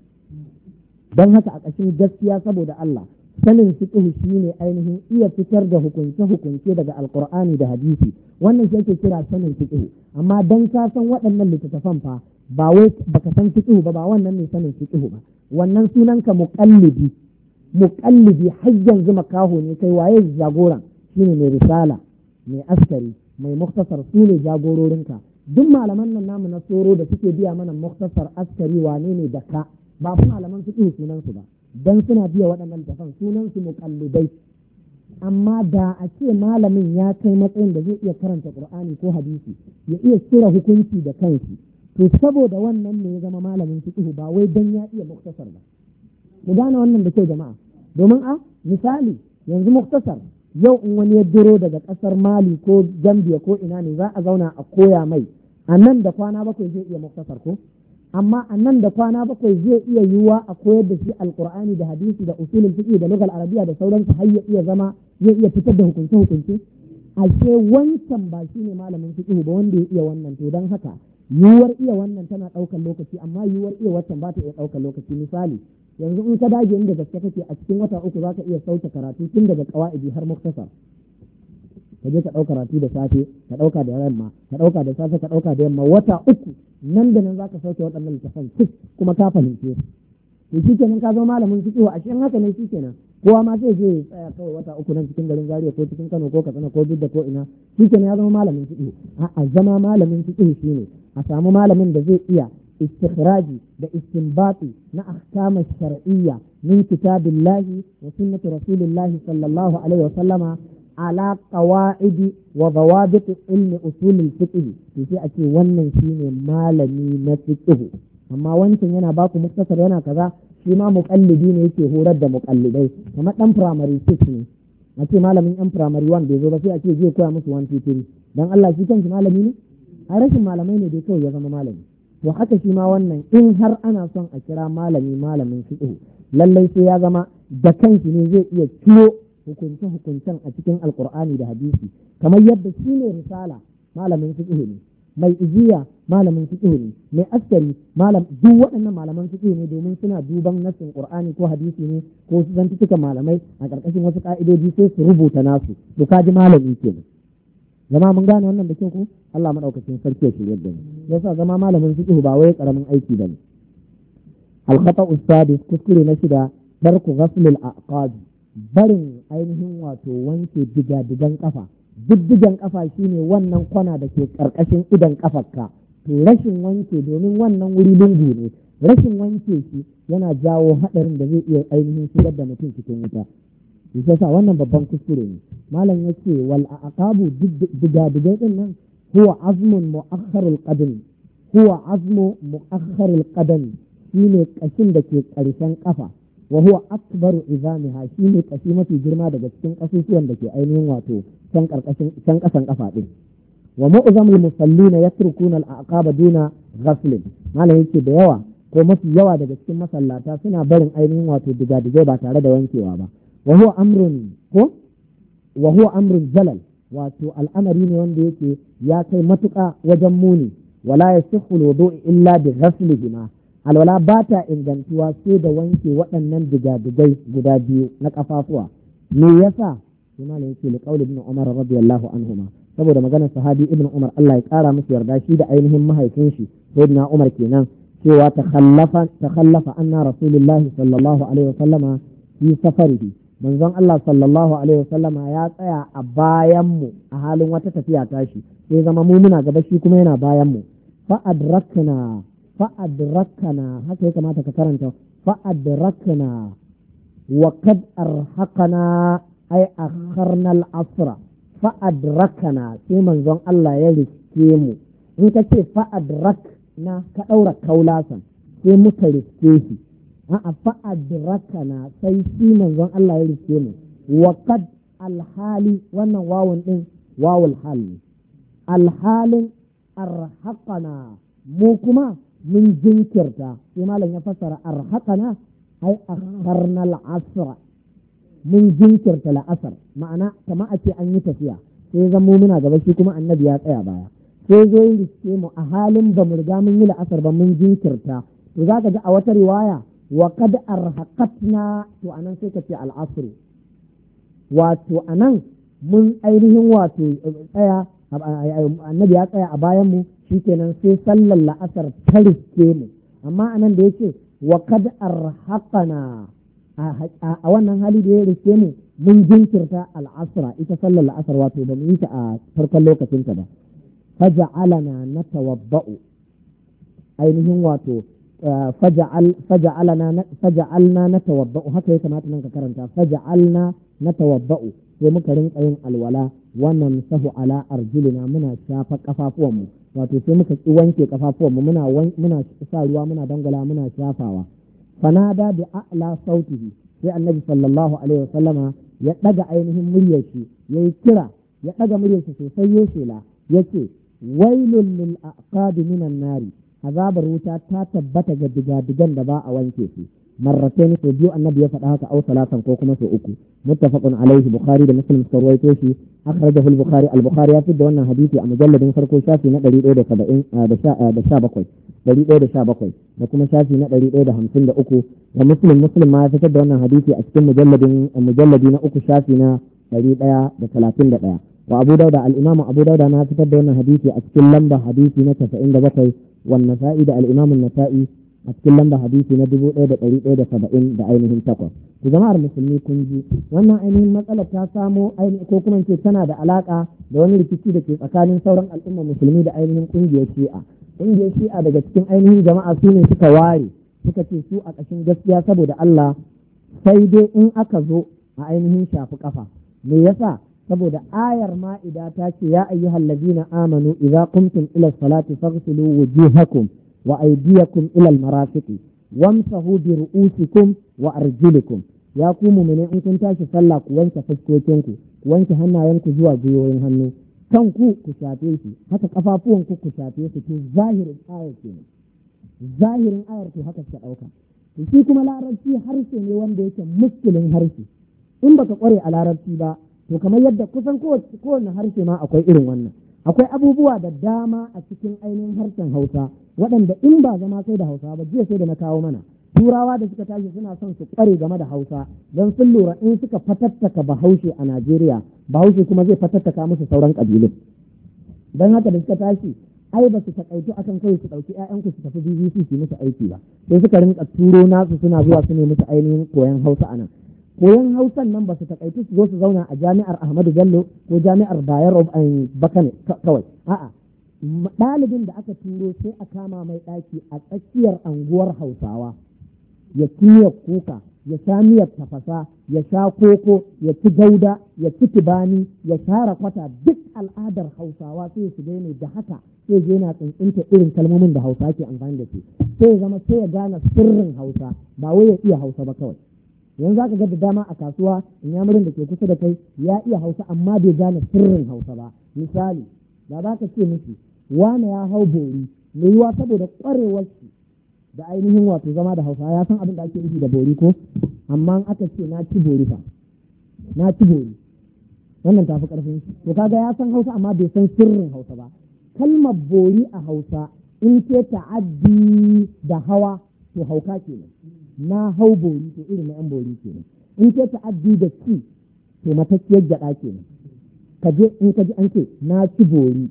Don haka a ƙashin gaskiya saboda Allah, sanin fiqh shine ainihin iya fitar da hukunce hukunce daga alqur'ani da hadisi, wannan shi ake kira sanin fiqh. Amma dan ka san waɗannan littattafan fa ba wai baka san fiqh ba, ba wannan ne sanin fiqh ba, wannan sunanka muqallidi. muƙallidi har yanzu makaho ne kai, waye jagoran? Shine mai risala, mai askari, mai muktasar, su ne jagororinka. Duk malaman nan namu na soro da suke biya mana muktasar, askari, wane ne da ka, ba fa malaman fiqh sunan su ba, dan suna biya waɗannan littafan sunan su muƙallidai. Amma da a ce malamin ya kai matsayin da zai iya karanta Qur'ani ko hadisi, ya iya cire hukunci da kanshi, to saboda wannan ne ya zama malamin fiqh, ba wai dan ya iya muktasar ba. Mu gane wannan da kyau jama'a, domin a misali yanzu muktasar yau in wani ya duro daga ƙasar Mali ko Gambia ko ina ne za a zauna a koya mai, a nan da kwana bakwai zai iya muktasar ko, amma a nan da kwana bakwai zai iya yiwuwa a koyar da shi alkur'ani da hadisi da usulul fiqh da lugal arabiya da sauransu har ya iya zama zai iya fitar da hukunce hukunce. Ashe wancan ba shi ne malamin fiqh ba wanda ya iya wannan. To don haka yiwuwar iya wannan tana ɗaukar lokaci, amma yiwuwar iya wancan ba ta iya ɗaukar lokaci. Misali yanzu in ka dage inda gaske kake a cikin wata uku za ka iya sauke karatu tun daga qawaidi har muktasar. Ka je ka ɗauka karatu da safe, ka ɗauka da yamma, ka ɗauka da safe, ka ɗauka da yamma, wata uku nan da nan za ka sauke waɗannan littafan duk kuma ka fahimce su. To shi kenan ka zama malamin fiqh. A cikin haka ne shi kenan kowa ma sai je ya tsaya kawai wata uku nan cikin garin Zaria ko cikin Kano ko Katsina ko Bidda ko ina, shi kenan ya zama malamin fiqh. A'a, zama malamin fiqh shine a samu malamin da zai iya istikhraji da istinbati na ahkam shar'iyya min kitabillahi wa sunnati rasulillahi sallallahu alaihi wa sallama ala qawaidi wa dawabit ilmi usul al-fiqh. sai a ce wannan shine malami na fiqh. Amma wancan yana baku muktasar yana kaza, shi ma muqallidi ne yake horar da muqallidai, kamar dan primary six ne a ce malamin yan primary one bai zo ba sai a ce zai koya musu one two three. dan Allah shi kanshi malami ne? A rashin malamai ne dai kawai ya zama malami. To haka shi ma wannan, in har ana son a kira malami malamin fiqh, lallai sai ya zama da kanshi ne zai iya ciro hukunce-hukuncen a cikin alkur'ani da hadisi, kamar yadda shi ne risala malamin fiqh ne, mai ijiya malamin fiqh ne, mai askari malam, duk waɗannan malaman fiqh ne, domin suna duban nassin qur'ani ko hadisi ne ko su zantuka malamai a ƙarƙashin wasu ƙa'idoji sai su rubuta nasu. To kaji malami kenan. Zama mun gane wannan da kyau ko? Allah madaukakin sarki ya shirye da mu. Yasa zama malamin fiqh ba wai karamin aiki bane. Al-khata'u sadis, kuskure na shida, barku ghaslil aqab, barin ainihin wato wanke diga-digan kafa. Diddigan kafa shine wannan kwana da ke karkashin idan kafarka. To rashin wanke, domin wannan wuri lungu ne, rashin wanke shi yana jawo hadarin da zai iya ainihin shigar da mutum cikin wuta. Yasa wannan babban kuskure ne. Malam yace wal aqabu diga-digai din nan huwa azmun mu'akhkharul qadam, huwa azmu mu'akhkharul qadam, shine kashin da ke karshen kafa. wa huwa akbaru izamiha, shine kashi mafi girma daga cikin kasusuwan da ke ainihin wato can karkashin can kasan kafa din. wa mu'zamul musallina yatrukuna al-aqaba duna ghasl, malam yake da yawa ko mafi yawa daga cikin masallata suna barin ainihin wato digadigai ba tare da wankewa ba. wa huwa amrun ko wa huwa amrun jalal, wato al'amari ne wanda yake ya kai matuƙa wajen muni. wala yasihhu al-wudu illa bi ghaslihima, alwala ba ta ingantuwa sai da wanke waɗannan digadigai guda biyu na ƙafafuwa. Me yasa? Sai malam yake li qauli ibn Umar radiyallahu anhuma, saboda maganar sahabi ibn Umar Allah ya ƙara musu yarda shi da ainihin mahaifin shi sayyidina Umar kenan, cewa takhallafa takhallafa anna rasulullahi sallallahu alaihi wasallama fi safarihi, manzon Allah sallallahu alaihi wasallama ya tsaya a bayan mu a halin wata tafiya tashi, sai zama mu muna gaba shi kuma yana bayan mu. fa adrakna fa'adrakana, haka ya kamata ka karanta, fa'adrakana wa kad arhaqana ay akharna al-asra, fa'adrakana sai manzon Allah ya riske riske mu in ka ce fa'adrak na ka ɗaura kaulasan sai muka riske shi a'a fa'adrakana sai shi manzon Allah ya riske mu wa qad alhali wannan wawun din wawul hal ne alhalin arhaqana mu kuma mun jinkirta sai malam ya fassara arhaqana ai akharna al-asr mun jinkirta la'asar ma'ana kama a ce an yi tafiya sai zan mu muna gaba shi kuma annabi ya tsaya baya sai zo yi riske mu a halin ba mu riga mun yi la'asar ba mun jinkirta to za ka ga a wata riwaya wa kad arhaqatna to anan sai ka ce al-asr wato anan mun ainihin wato tsaya annabi ya tsaya a bayan mu shikenan sai sallar la'asar ta riske mu amma anan da yake wa kad arhaqana a wannan hali da ya riske mu mun jinkirta al'asra ita sallar la'asar wato ba mu yi ta a farkon lokacinta ba faja'alana natawabba'u ainihin wato faja'alana faja'alna natawabba'u haka ya kamata nan ka karanta faja'alna natawabba'u sai muka rinka yin alwala wannan sahu ala arjulina muna shafa kafafuwanmu wato sai muka ki wanke kafafuwanmu muna muna sa ruwa muna dangwala muna shafawa fanada bi a'la sautihi sai annabi sallallahu alaihi wasallama ya daga ainihin muryar shi yayi kira ya daga muryar shi sosai ya shela yace wailul lil aqab minan nari azabar wuta ta tabbata ga digadigan da ba a wanke su marratayn to biyu annabi ya faɗa haka aw salatan ko kuma sau uku muttafaqun alaihi bukhari da muslim suka rawaito shi akhrajahu al-bukhari al-bukhari ya fidda wannan hadisi a mujalladin farko shafi na ɗari ɗaya da saba'in da sha bakwai ɗari ɗaya da sha bakwai da kuma shafi na ɗari ɗaya da hamsin da uku da muslim muslim ma ya fitar da wannan hadisi a cikin mujalladin mujalladi na uku shafi na ɗari ɗaya da talatin da ɗaya wa abu dauda al-imam abu dauda na fitar da wannan hadisi a cikin lamba hadisi na casa'in da bakwai wa nasa'i da al-imam an-nasa'i a cikin lamba hadisi na dubu ɗaya da ɗari ɗaya da saba'in da ainihin takwas to jama'ar musulmi kun ji wannan ainihin matsalar ta samo ainihin ko kuma ce tana da alaka da wani rikici da ke tsakanin sauran al'ummar musulmi da ainihin ƙungiyar shi'a ƙungiyar shi'a daga cikin ainihin jama'a su ne suka ware suka ce su a ƙashin gaskiya saboda Allah sai dai in aka zo a ainihin shafi kafa me yasa saboda ayar ma'ida ta ce ya ayyuhal ladzina amanu idza qumtum ila salati faghsilu wujuhakum wa aydiyakum ila al-marafiqi wamsahu bi ru'usikum wa arjulikum ya ku mu'minin in kun tashi sallah ku wanke fuskokinku ku wanke hannayenku zuwa gwiwoyin hannu kanku ku shafe shi haka kafafuwanku ku shafe su to zahirin ayar kenan zahirin ayar to haka ta dauka to shi kuma larabci harshe ne wanda yake muskilin harshe in baka kware a larabci ba to kamar yadda kusan kowane harshe ma akwai irin wannan akwai abubuwa da dama a cikin ainihin harshen Hausa waɗanda in ba zama sai da Hausa ba jiya sai da na kawo mana turawa da suka tashi suna son su kware game da Hausa don sun lura in suka fatattaka Bahaushe a Najeriya Bahaushe kuma zai fatattaka musu sauran ƙabilun don haka da suka tashi ai ba su takaitu akan kai su ɗauki ƴaƴanku su tafi B B C su musu aiki ba sai suka rinka turo nasu suna zuwa su ne musu ainihin koyon Hausa a nan koyon Hausan nan ba su takaitu su zo su zauna a jami'ar Ahmadu Bello ko jami'ar Bayero Bakane kawai a'a ɗalibin da aka turo sai a kama mai ɗaki a tsakiyar anguwar Hausawa ya kiya kuka ya sha miyar tafasa ya sha koko ya ci gauda ya ci tibani ya share kwata duk al'adar Hausawa sai su ne da haka sai je na tsintsinta irin kalmomin da Hausa ke amfani da su sai ya zama sai ya gane sirrin Hausa ba wai ya iya Hausa ba kawai yanzu za ka ga da dama a kasuwa inyamurin da ke kusa da kai ya iya Hausa amma bai gane sirrin Hausa ba misali da za ka ce miki wane ya hau bori mai yiwa saboda ƙwarewar shi da ainihin wato zama da Hausa ya san abin da ake nufi da bori ko amma aka ce na ci bori fa na ci bori wannan tafi ƙarfin shi to kaga ya san Hausa amma bai san sirrin Hausa ba kalmar bori a Hausa in ce ta'addi da hawa to hauka kenan na hau bori to irin na yan bori kenan in ce ta'addi da ci to matakkiyar gyaɗa kenan ka je in ka ji an ce na ci bori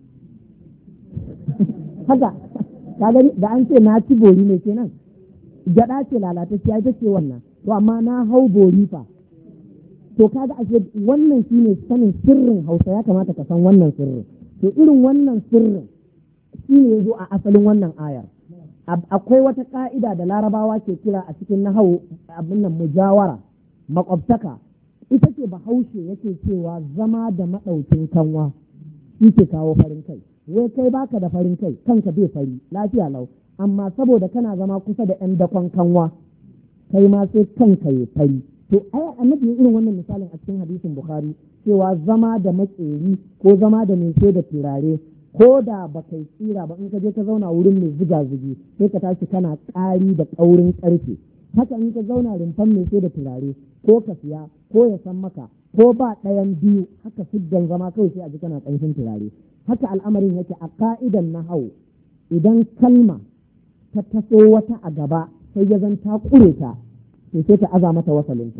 haka ka gani da an ce na ci bori ne kenan gyaɗa ce lalatacciya ita ce wannan to amma na hau bori fa to kaga ashe wannan shine sanin sirrin Hausa ya kamata ka san wannan sirrin to irin wannan sirrin shine yazo a asalin wannan ayar akwai wata ka'ida da larabawa ke kira a cikin nahawu abin nan mujawara makwabtaka ita ce bahaushe yake cewa zama da maɗaukin kanwa shi ke kawo farin kai wai kai baka da farin kai, kanka bai fari lafiya lau, amma saboda kana zama kusa da yan dakon kanwa kai ma sai kanka ya fari. To ai annabi irin wannan misalin a cikin hadisin Bukhari cewa zama da matseri ko zama da mai da turare ko da ba kai tsira ba in ka je ka zauna wurin mai ziga zigi sai ka tashi kana ƙari da ƙaurin ƙarfe. Haka in ka zauna rumfan mai sai da turare ko ka siya ko ya san maka ko ba ɗayan biyu haka siddan zama kawai sai a ji kana ƙanshin turare. Haka al'amarin yake a ka'idan nahau idan kalma ta taso wata a gaba sai ya zan ta ƙure ta to sai ta aza mata wasalinta.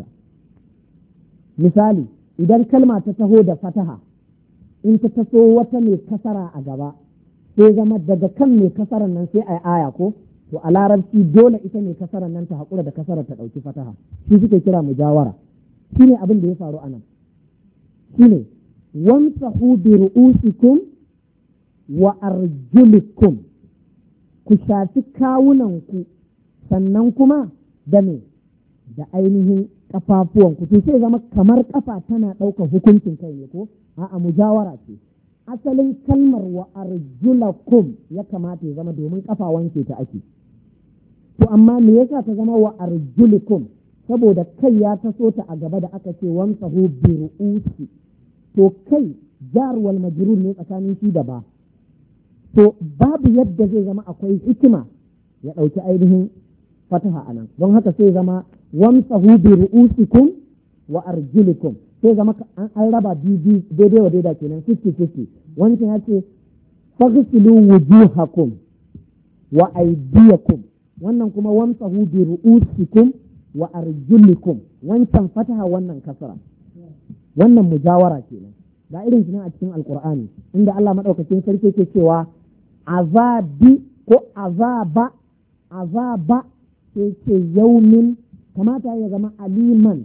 Misali idan kalma ta taho da fataha in ta taso wata mai kasara a gaba sai zama daga kan mai kasaran nan sai a aya ko to a larabci dole ita mai kasaran nan ta haƙura da kasarar ta ɗauki fataha, shi suke kira mujawara. Shi ne abin da ya faru a nan, shi ne wamsahu bi ru'usikum wa arjulikum, ku shafi kawunanku sannan kuma da me da ainihin kafafuwanku. To sai zama kamar kafa tana ɗaukar hukuncin kai ne ko a'a mujawara ce. Asalin kalmar wa arjulakum ya kamata ya zama domin kafa wanke ta ake. To amma me yasa ta zama wa arjulikum? Saboda kai ya taso ta a gaba da aka ce wamsahu bi ru'usi. To kai jar wal majrur ne tsakanin shi da ba. To babu yadda zai zama akwai hikima ya ɗauki ainihin fataha anan. Don haka sai zama wamsahu bi ru'usikum wa arjulikum. Sai zama an raba biyu daidai wa daidai kenan fifty fifty. Wancan ya ce faghsilu wujuhakum wa aydiyakum, wannan kuma wamsahu bi ru'usikum wa arjulikum, wancan fataha wannan kasara, wannan mujawara kenan. Da irin shi a cikin alqur'ani inda Allah madaukakin sarki ke cewa azabi ko azaba azaba sai ce yaumin, kamata ya zama aliman,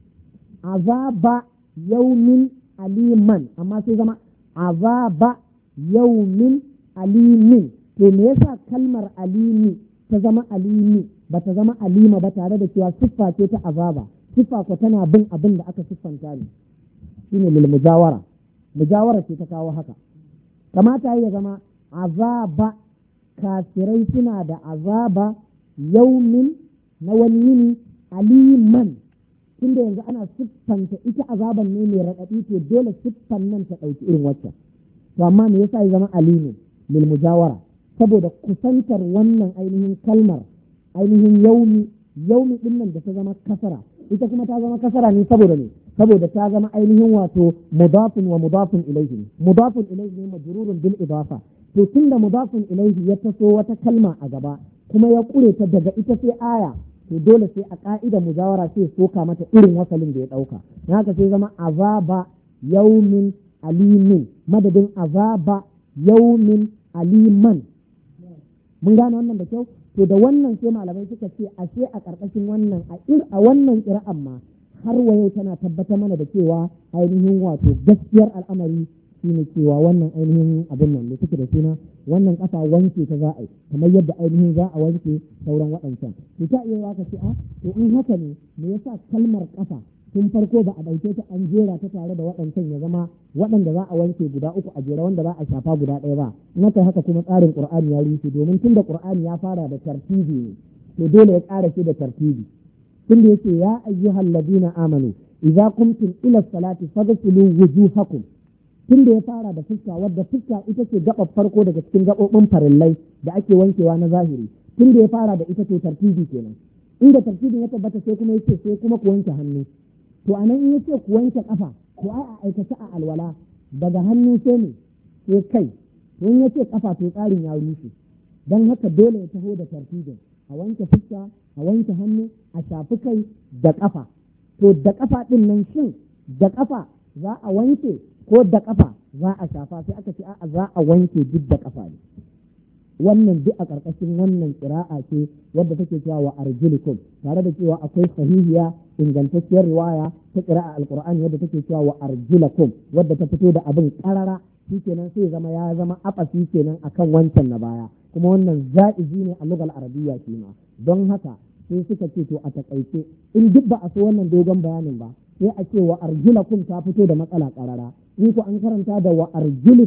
azaba yaumin aliman, amma sai zama azaba yaumin alimin. To me yasa kalmar alimi ta zama alimi ba ta zama alima ba, tare da cewa siffa ce ta azaba, siffa ko tana bin abin da aka siffanta ne, shine lil mujawara. Mujawara ce ta kawo haka. Kamata ya zama azaba, kafirai suna da azaba yaumin na wani yini aliman, tunda yanzu ana siffanta ita azaban ne mai raɗaɗi, to dole siffan nan ta ɗauki irin wacce. To amma me yasa ya zama alimin lil mujawara? Saboda kusantar wannan ainihin kalmar ainihin yaumi yaumi din nan da ta zama kasara, ita kuma ta zama kasara ne saboda ne saboda ta zama ainihin wato mudafun wa mudafun ilaihi. Mudafun ilaihi ne majrurun bil idafa. To tunda mudafun ilaihi ya taso wata kalma a gaba kuma ya kure ta daga ita sai aya, to dole sai a ka'ida mujawara sai soka mata irin wasalin da ya dauka. Na haka sai zama azaba yaumin alimin madadin azaba yaumin aliman. Mun gane wannan da kyau? To da wannan sai malamai suka ce ashe a ƙarƙashin wannan a ir a wannan ƙira'an ma har wa yau tana tabbatar mana da cewa ainihin wato gaskiyar al'amari shine cewa wannan ainihin abin nan da suke da suna wannan ƙasa wanke ta za a yi kamar yadda ainihin za a wanke sauran waɗancan. To ta iya ka ce a to in haka ne me yasa kalmar ƙasa tun farko ba a ɗauke ta an jera ta tare da waɗancan ya zama waɗanda za a wanke guda uku a jera wanda za a shafa guda ɗaya ba? In haka haka kuma tsarin Qur'ani ya rushe, domin tun da Qur'ani ya fara da tartibi ne to dole ya ƙara shi da tartibi. Tun da yake ya ayyuhal ladina amanu idza qumtum ila salati faghsilu wujuhakum, tun da ya fara da fuska wadda fuska ita ce gaɓar farko daga cikin gaɓoɓin farillai da ake wankewa na zahiri, tun da ya fara da ita to tartibi kenan. Inda tartibin ya tabbata sai kuma yake sai kuma ku wanke hannu. To a nan in yace ku wanke kafa to ai a aikace a alwala daga hannu sai ne sai kai, to in yace kafa to tsarin ya rushe. Dan haka dole ya taho da tartibin a wanke fuska, a wanke hannu, a shafi kai da kafa. To da kafa din nan shin da kafa za a wanke ko da kafa za a shafa? Sai aka ce a'a za a wanke duk da kafa ne. Wannan duk a ƙarƙashin wannan ƙira'a ce wadda take cewa wa arjulikum, tare da cewa akwai sahihiya ingantacciyar riwaya ta ƙira'a alƙur'ani wadda take cewa wa arjulakum, wadda ta fito da abin ƙarara. Shi kenan sai zama ya zama afasi kenan akan wancan na baya, kuma wannan za'izi ne a lugal arabiyya shi ma. Don haka sai suka ce to a taƙaice in duk ba a so wannan dogon bayanin ba sai a ce wa arjulakum ta fito da matsala ƙarara, in ku an karanta da wa arjulikum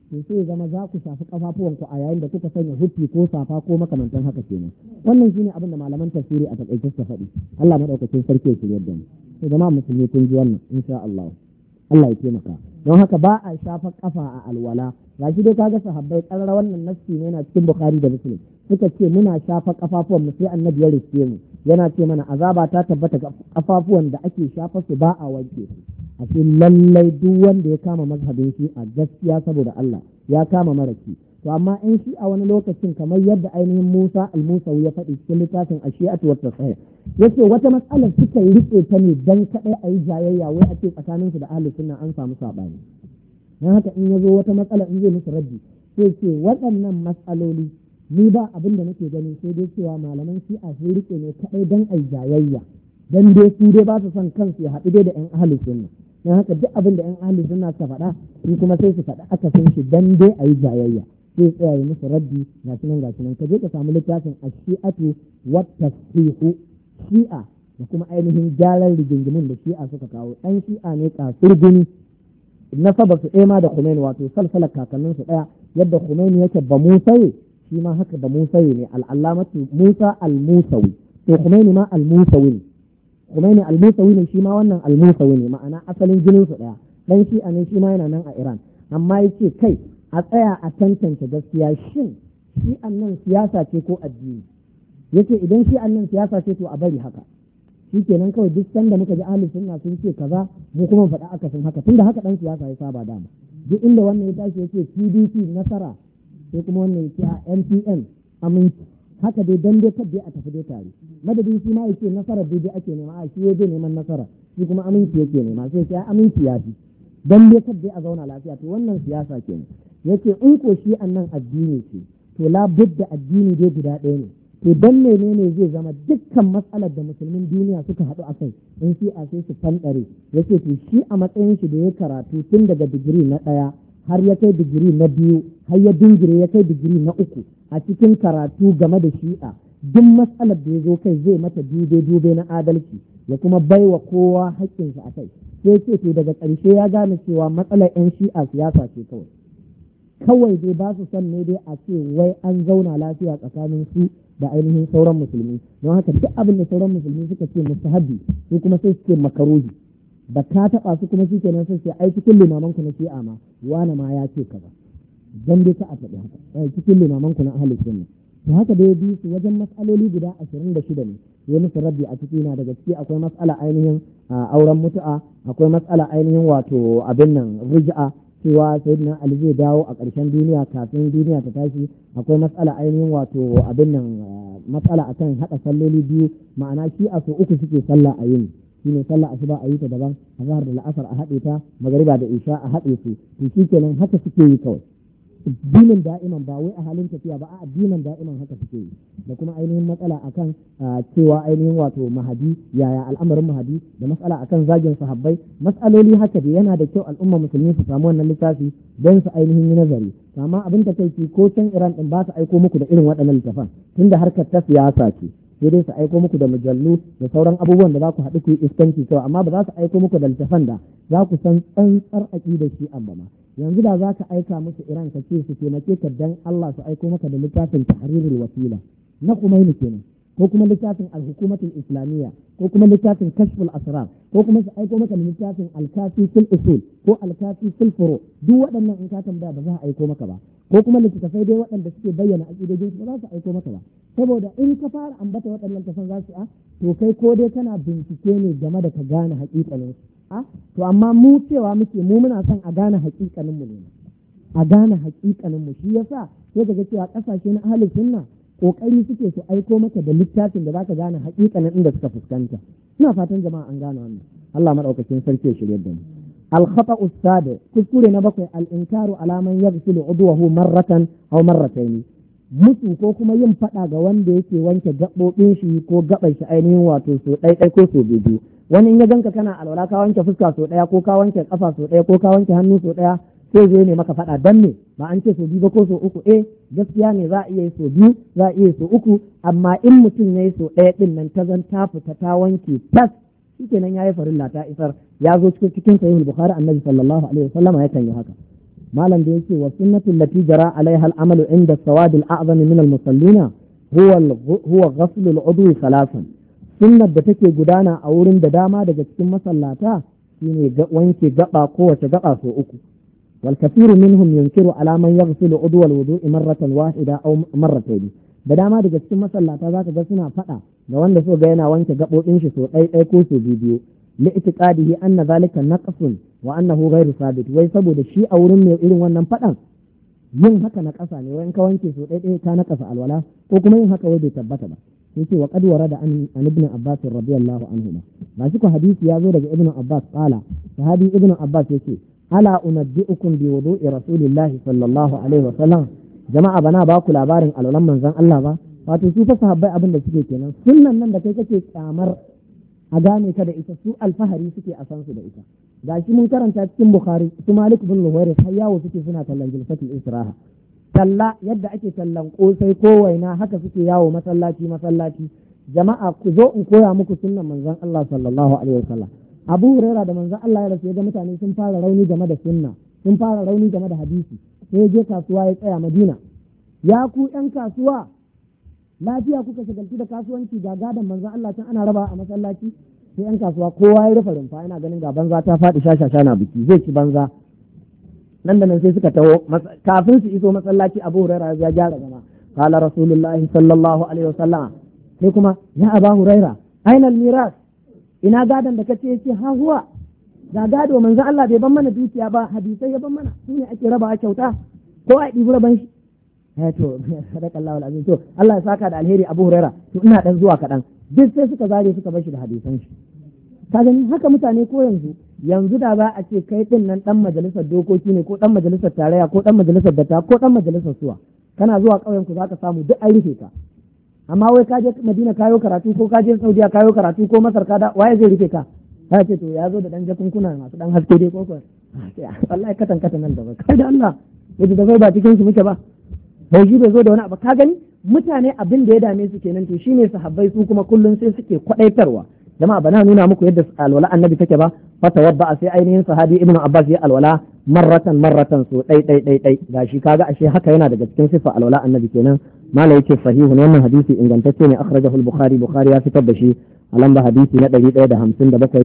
to sai zama za ku shafi kafafuwanku a yayin da kuka sanya huffi ko safa ko makamantan haka kenan. Wannan shine abin da malaman tafsiri a takaice suka faɗi. Allah madaukakin sarki ya shirye da mu. To jama'a musulmi kun ji wannan insha Allah. Allah ya taimaka. Don haka ba a shafa kafa a alwala. Gashi dai kaga sahabbai karara wannan nassi ne yana cikin Bukhari da Muslim. Suka ce muna shafa kafafuwan mu sai Annabi ya riske mu. Yana ce mana azaba ta tabbata kafafuwan da ake shafa su ba a wanke su. A ce lallai duk wanda ya kama mazhabin shi a gaskiya saboda Allah ya kama maraki. To amma in shi a wani lokacin kamar yadda ainihin Musa al-Musawi ya faɗi cikin littafin Ashi'atu wat Tasahih yace wata matsalar suka yi rike ta ne dan kadai a yi jayayya wai a ce tsakanin su da ahli sunna an samu sabani. Dan haka in yazo wata matsala in zai musu raddi sai ce waɗannan matsaloli ni ba abin da nake gani sai dai cewa malaman shi'a sun rike ne kadai dan a yi jayayya dan dai su dai ba su son kansu ya haɗu dai da ƴan ahli sunna. Dan haka duk abin da ƴan ahli sunna suka faɗa su kuma sai su faɗa aka san shi dan dai a yi jayayya. Sai tsaya musu raddi ga shi nan ga shi nan ka je ka samu littafin ashi'atu wat tasfihu shi'a da kuma ainihin gyaran rigingimin da shi'a suka kawo ɗan shi'a ne kafir gini nasaba su ɗaya ma da Khomeini wato salsalar kakannin su ɗaya yadda Khomeini yake ba Musayi shi ma haka ba Musayi ne al'allamatu Musa al-Musawi to Khomeini ma al-Musawi ne Khomeini al-Musawi ne shi ma wannan al-Musawi ne ma'ana asalin jinin su ɗaya ɗan shi'a ne shi ma yana nan a Iran amma yace kai a tsaya a tantance gaskiya shin shi annan siyasa ce ko addini yace idan shi annan siyasa ce to a bari haka shi kenan kawai duk sanda muka ji ahli sunna sun ce kaza mu kuma faɗa aka sun haka tunda haka dan siyasa ya saba dama duk inda wannan ya tashi yace P D P nasara sai kuma wannan yace a N P N aminci haka dai dan dai kadai a tafi dai tare madadin shi ma yace nasara dai ake nema a shi yaje neman nasara shi kuma aminci yake nema sai sai aminci ya fi dan dai kadai a zauna lafiya to wannan siyasa kenan yace in ko shi annan addini ce to la budda addini dai guda ɗaya ne to dan menene zai zama dukkan matsalar da musulmin duniya suka haɗu a kai in shi a sai su fanɗare yace to shi a matsayin shi da ya karatu tun daga digiri na ɗaya har ya kai digiri na biyu har ya dingire ya kai digiri na uku a cikin karatu game da shi'a duk matsalar da ya zo kai zai mata dube dube na adalci ya kuma baiwa kowa haƙƙinsa a kai sai ce to daga ƙarshe ya gane cewa matsalar 'yan shi'a siyasa ce kawai kawai dai ba su son ne dai a ce wai an zauna lafiya tsakanin su da ainihin sauran musulmi don haka duk abin da sauran musulmi suka ce mustahabi su kuma sai su ce makaruhi da ka taɓa su kuma shi kenan sai ce ai cikin limaman ku na shi'a ma wani ma ya ce kaza dan dai ka a faɗi haka ai cikin limaman ku na ahlus sunna to haka dai bi su wajen mas'aloli guda ashirin da shida ne ya musu rabbi a ciki na daga ciki akwai mas'ala ainihin auren mutu'a akwai mas'ala ainihin wato abin nan rij'a cewa sayyidina Ali zai dawo a ƙarshen duniya kafin duniya ta tashi akwai matsala ainihin wato abin nan matsala akan haɗa salloli biyu ma'ana shi a so uku suke sallah a yini shine sallah asuba a yi ta daban azhar da la'asar a haɗe ta magariba da isha a haɗe su to shikenan haka suke yi kawai addinin da'iman ba wai a halin tafiya ba a addinin da'iman haka suke yi da kuma ainihin matsala akan cewa ainihin wato mahadi yaya al'amarin mahadi da matsala akan zagin sahabbai matsaloli haka da yana da kyau al'umma musulmi su samu wannan littafi don su ainihin yi nazari amma abin ta kai ko can Iran din ba su aiko muku da irin waɗannan littafan tunda harkar ta siyasa ce sai dai su aiko muku da mujallu da sauran abubuwan da za ku haɗu ku yi iskanci kawai amma ba za su aiko muku da littafan da za ku san tsantsar aƙidar shi amma ma yanzu da za ka aika musu Iran ka ce su taimake ka dan Allah su aiko maka da littafin tahrirul wasila na Khomeini kenan ko kuma littafin al-hukumatul islamiyya ko kuma littafin kashful asrar ko kuma su aiko maka da littafin al-kafi fil usul ko al-kafi fil furu duk waɗannan in ka tambaya ba za a aiko maka ba ko kuma littattafai dai waɗanda suke bayyana aqidojin su ba za su aiko maka ba saboda in ka fara ambata waɗannan tafan za su a to kai ko dai kana bincike ne game da ka gane haƙiƙanin a to amma mu cewa muke mu muna son a gane haƙiƙanin mu ne a gane haƙiƙanin mu shi yasa sai kaga cewa ƙasashe na ahlus sunna kokari suke su aiko maka da littafin da zaka gane haƙiƙanin inda suka fuskanta ina fatan jama'a an gane wannan Allah madaukakin sarki ya shirye da mu al-khata' as-sadi kuskure na bakwai al-inkaru ala man yaghsilu udwahu marratan aw marratayn musu ko kuma yin fada ga wanda yake wanke gabobin shi ko gaban shi ainihin wato so ɗai ko so biyu wani in ya ganka kana alwala ka wanke fuska so ɗaya ko ka wanke kafa so ɗaya ko ka wanke hannu so ɗaya sai zai ne maka faɗa dan ne ba an ce so biyu ba ko so uku eh gaskiya ne za a iya yi so biyu za a iya so uku amma in mutum ya yi so ɗaya ɗin nan ta zan ta fita ta wanke tas shikenan ya yi farilla ta isar ya zo cikin cikin sahihul bukhari annabi sallallahu alaihi wasallama yakan yi haka malam da yake wa sunnatu allati jara alaiha al-amalu inda sawad al-a'zam min al-musallina huwa huwa ghasl al-udwi thalathan sunnar da take gudana a wurin da dama daga cikin masallata shine wanke gaba kowace gaba so uku wal kathiru minhum yunkiru ala man yaghsilu udwa al-wudu'i marratan wahida aw marratayn da dama daga cikin masallata zaka ga suna fada ga wanda so ga yana wanke gabobin shi so ɗai ɗai ko so biyu li itiqadihi anna zalika naqsun wa annahu ghairu sabit wai saboda shi a wurin mai irin wannan fadan yin haka na ƙasa ne wai in ka wanke so ɗai ɗai ka na ƙasa alwala ko kuma yin haka wai bai tabbata ba yace wa qad warada an ibn abbas radiyallahu anhu ba shi ko hadisi ya zo daga ibn abbas qala sahabi ibn abbas yace ala unabbiukum bi wudu'i rasulillahi sallallahu alaihi wa sallam jama'a bana ba ku labarin alwalan manzon Allah ba wato su fa sahabbai abin da suke kenan sunnan nan da kai kake kyamar a gane ka da ita su alfahari suke a san su da ita gashi mun karanta cikin bukhari su malik bin luwairis har yawo suke suna tallan jilsatul israha talla yadda ake tallan kosai ko waina haka suke yawo masallaci masallaci jama'a ku zo in koya muku sunnan manzon Allah sallallahu alaihi wasallam Abu Huraira da manzon Allah ya rasu ga mutane sun fara rauni game da sunna sun fara rauni game da hadisi sai je kasuwa ya tsaya Madina ya ku yan kasuwa lafiya kuka shagaltu da kasuwanci ga gadon manzon Allah can ana raba a masallaci sai yan kasuwa kowa ya rufe rumfa yana ganin ga banza ta faɗi shashasha na biki zai ci banza nan da nan sai suka taho kafin su iso masallaci Abu Huraira ya gyara zama qala rasulullahi sallallahu alaihi wasallam sai kuma ya Abu Huraira aina al-miras ina gadon da kace yace ha huwa ga gado manzo Allah bai ban mana dukiya ba hadisai ya ban mana shine ake raba kyauta ko a ɗibi raban shi eh to sadakallahu alazim to Allah ya saka da alheri Abu Huraira to ina dan zuwa kaɗan duk sai suka zare suka bar shi da hadisan shi ka gani haka mutane ko yanzu yanzu da za a ce kai din nan dan majalisar dokoki ne ko dan majalisar tarayya ko dan majalisar data ko dan majalisar suwa kana zuwa ƙauyen ku zaka samu duk an rufe ka amma wai ka je Madina kayo karatu ko ka je Saudiya kayo karatu ko Masar ka da waye zai rufe ka ka ce to ya zo da dan jakunkuna masu dan haske dai ko ko wallahi katan katan nan da ba kai da Allah yaji da bai ba cikin su muke ba bai shi bai zo da wani abu ka gani mutane abin da ya dame su kenan to shine sahabbai su kuma kullun sai suke kwadaitarwa jama'a bana nuna muku yadda alwala annabi take ba fata wadda sai ainihin sahabi ibnu abbas ya alwala marratan marratan so dai dai dai dai gashi kaga ashe haka yana daga cikin sifa alwala annabi kenan malai yake sahihu wannan hadisi ingantacce ne akhrajahu al-bukhari bukhari ya fitar da shi a lamba hadisi na ɗari ɗaya da hamsin da bakwai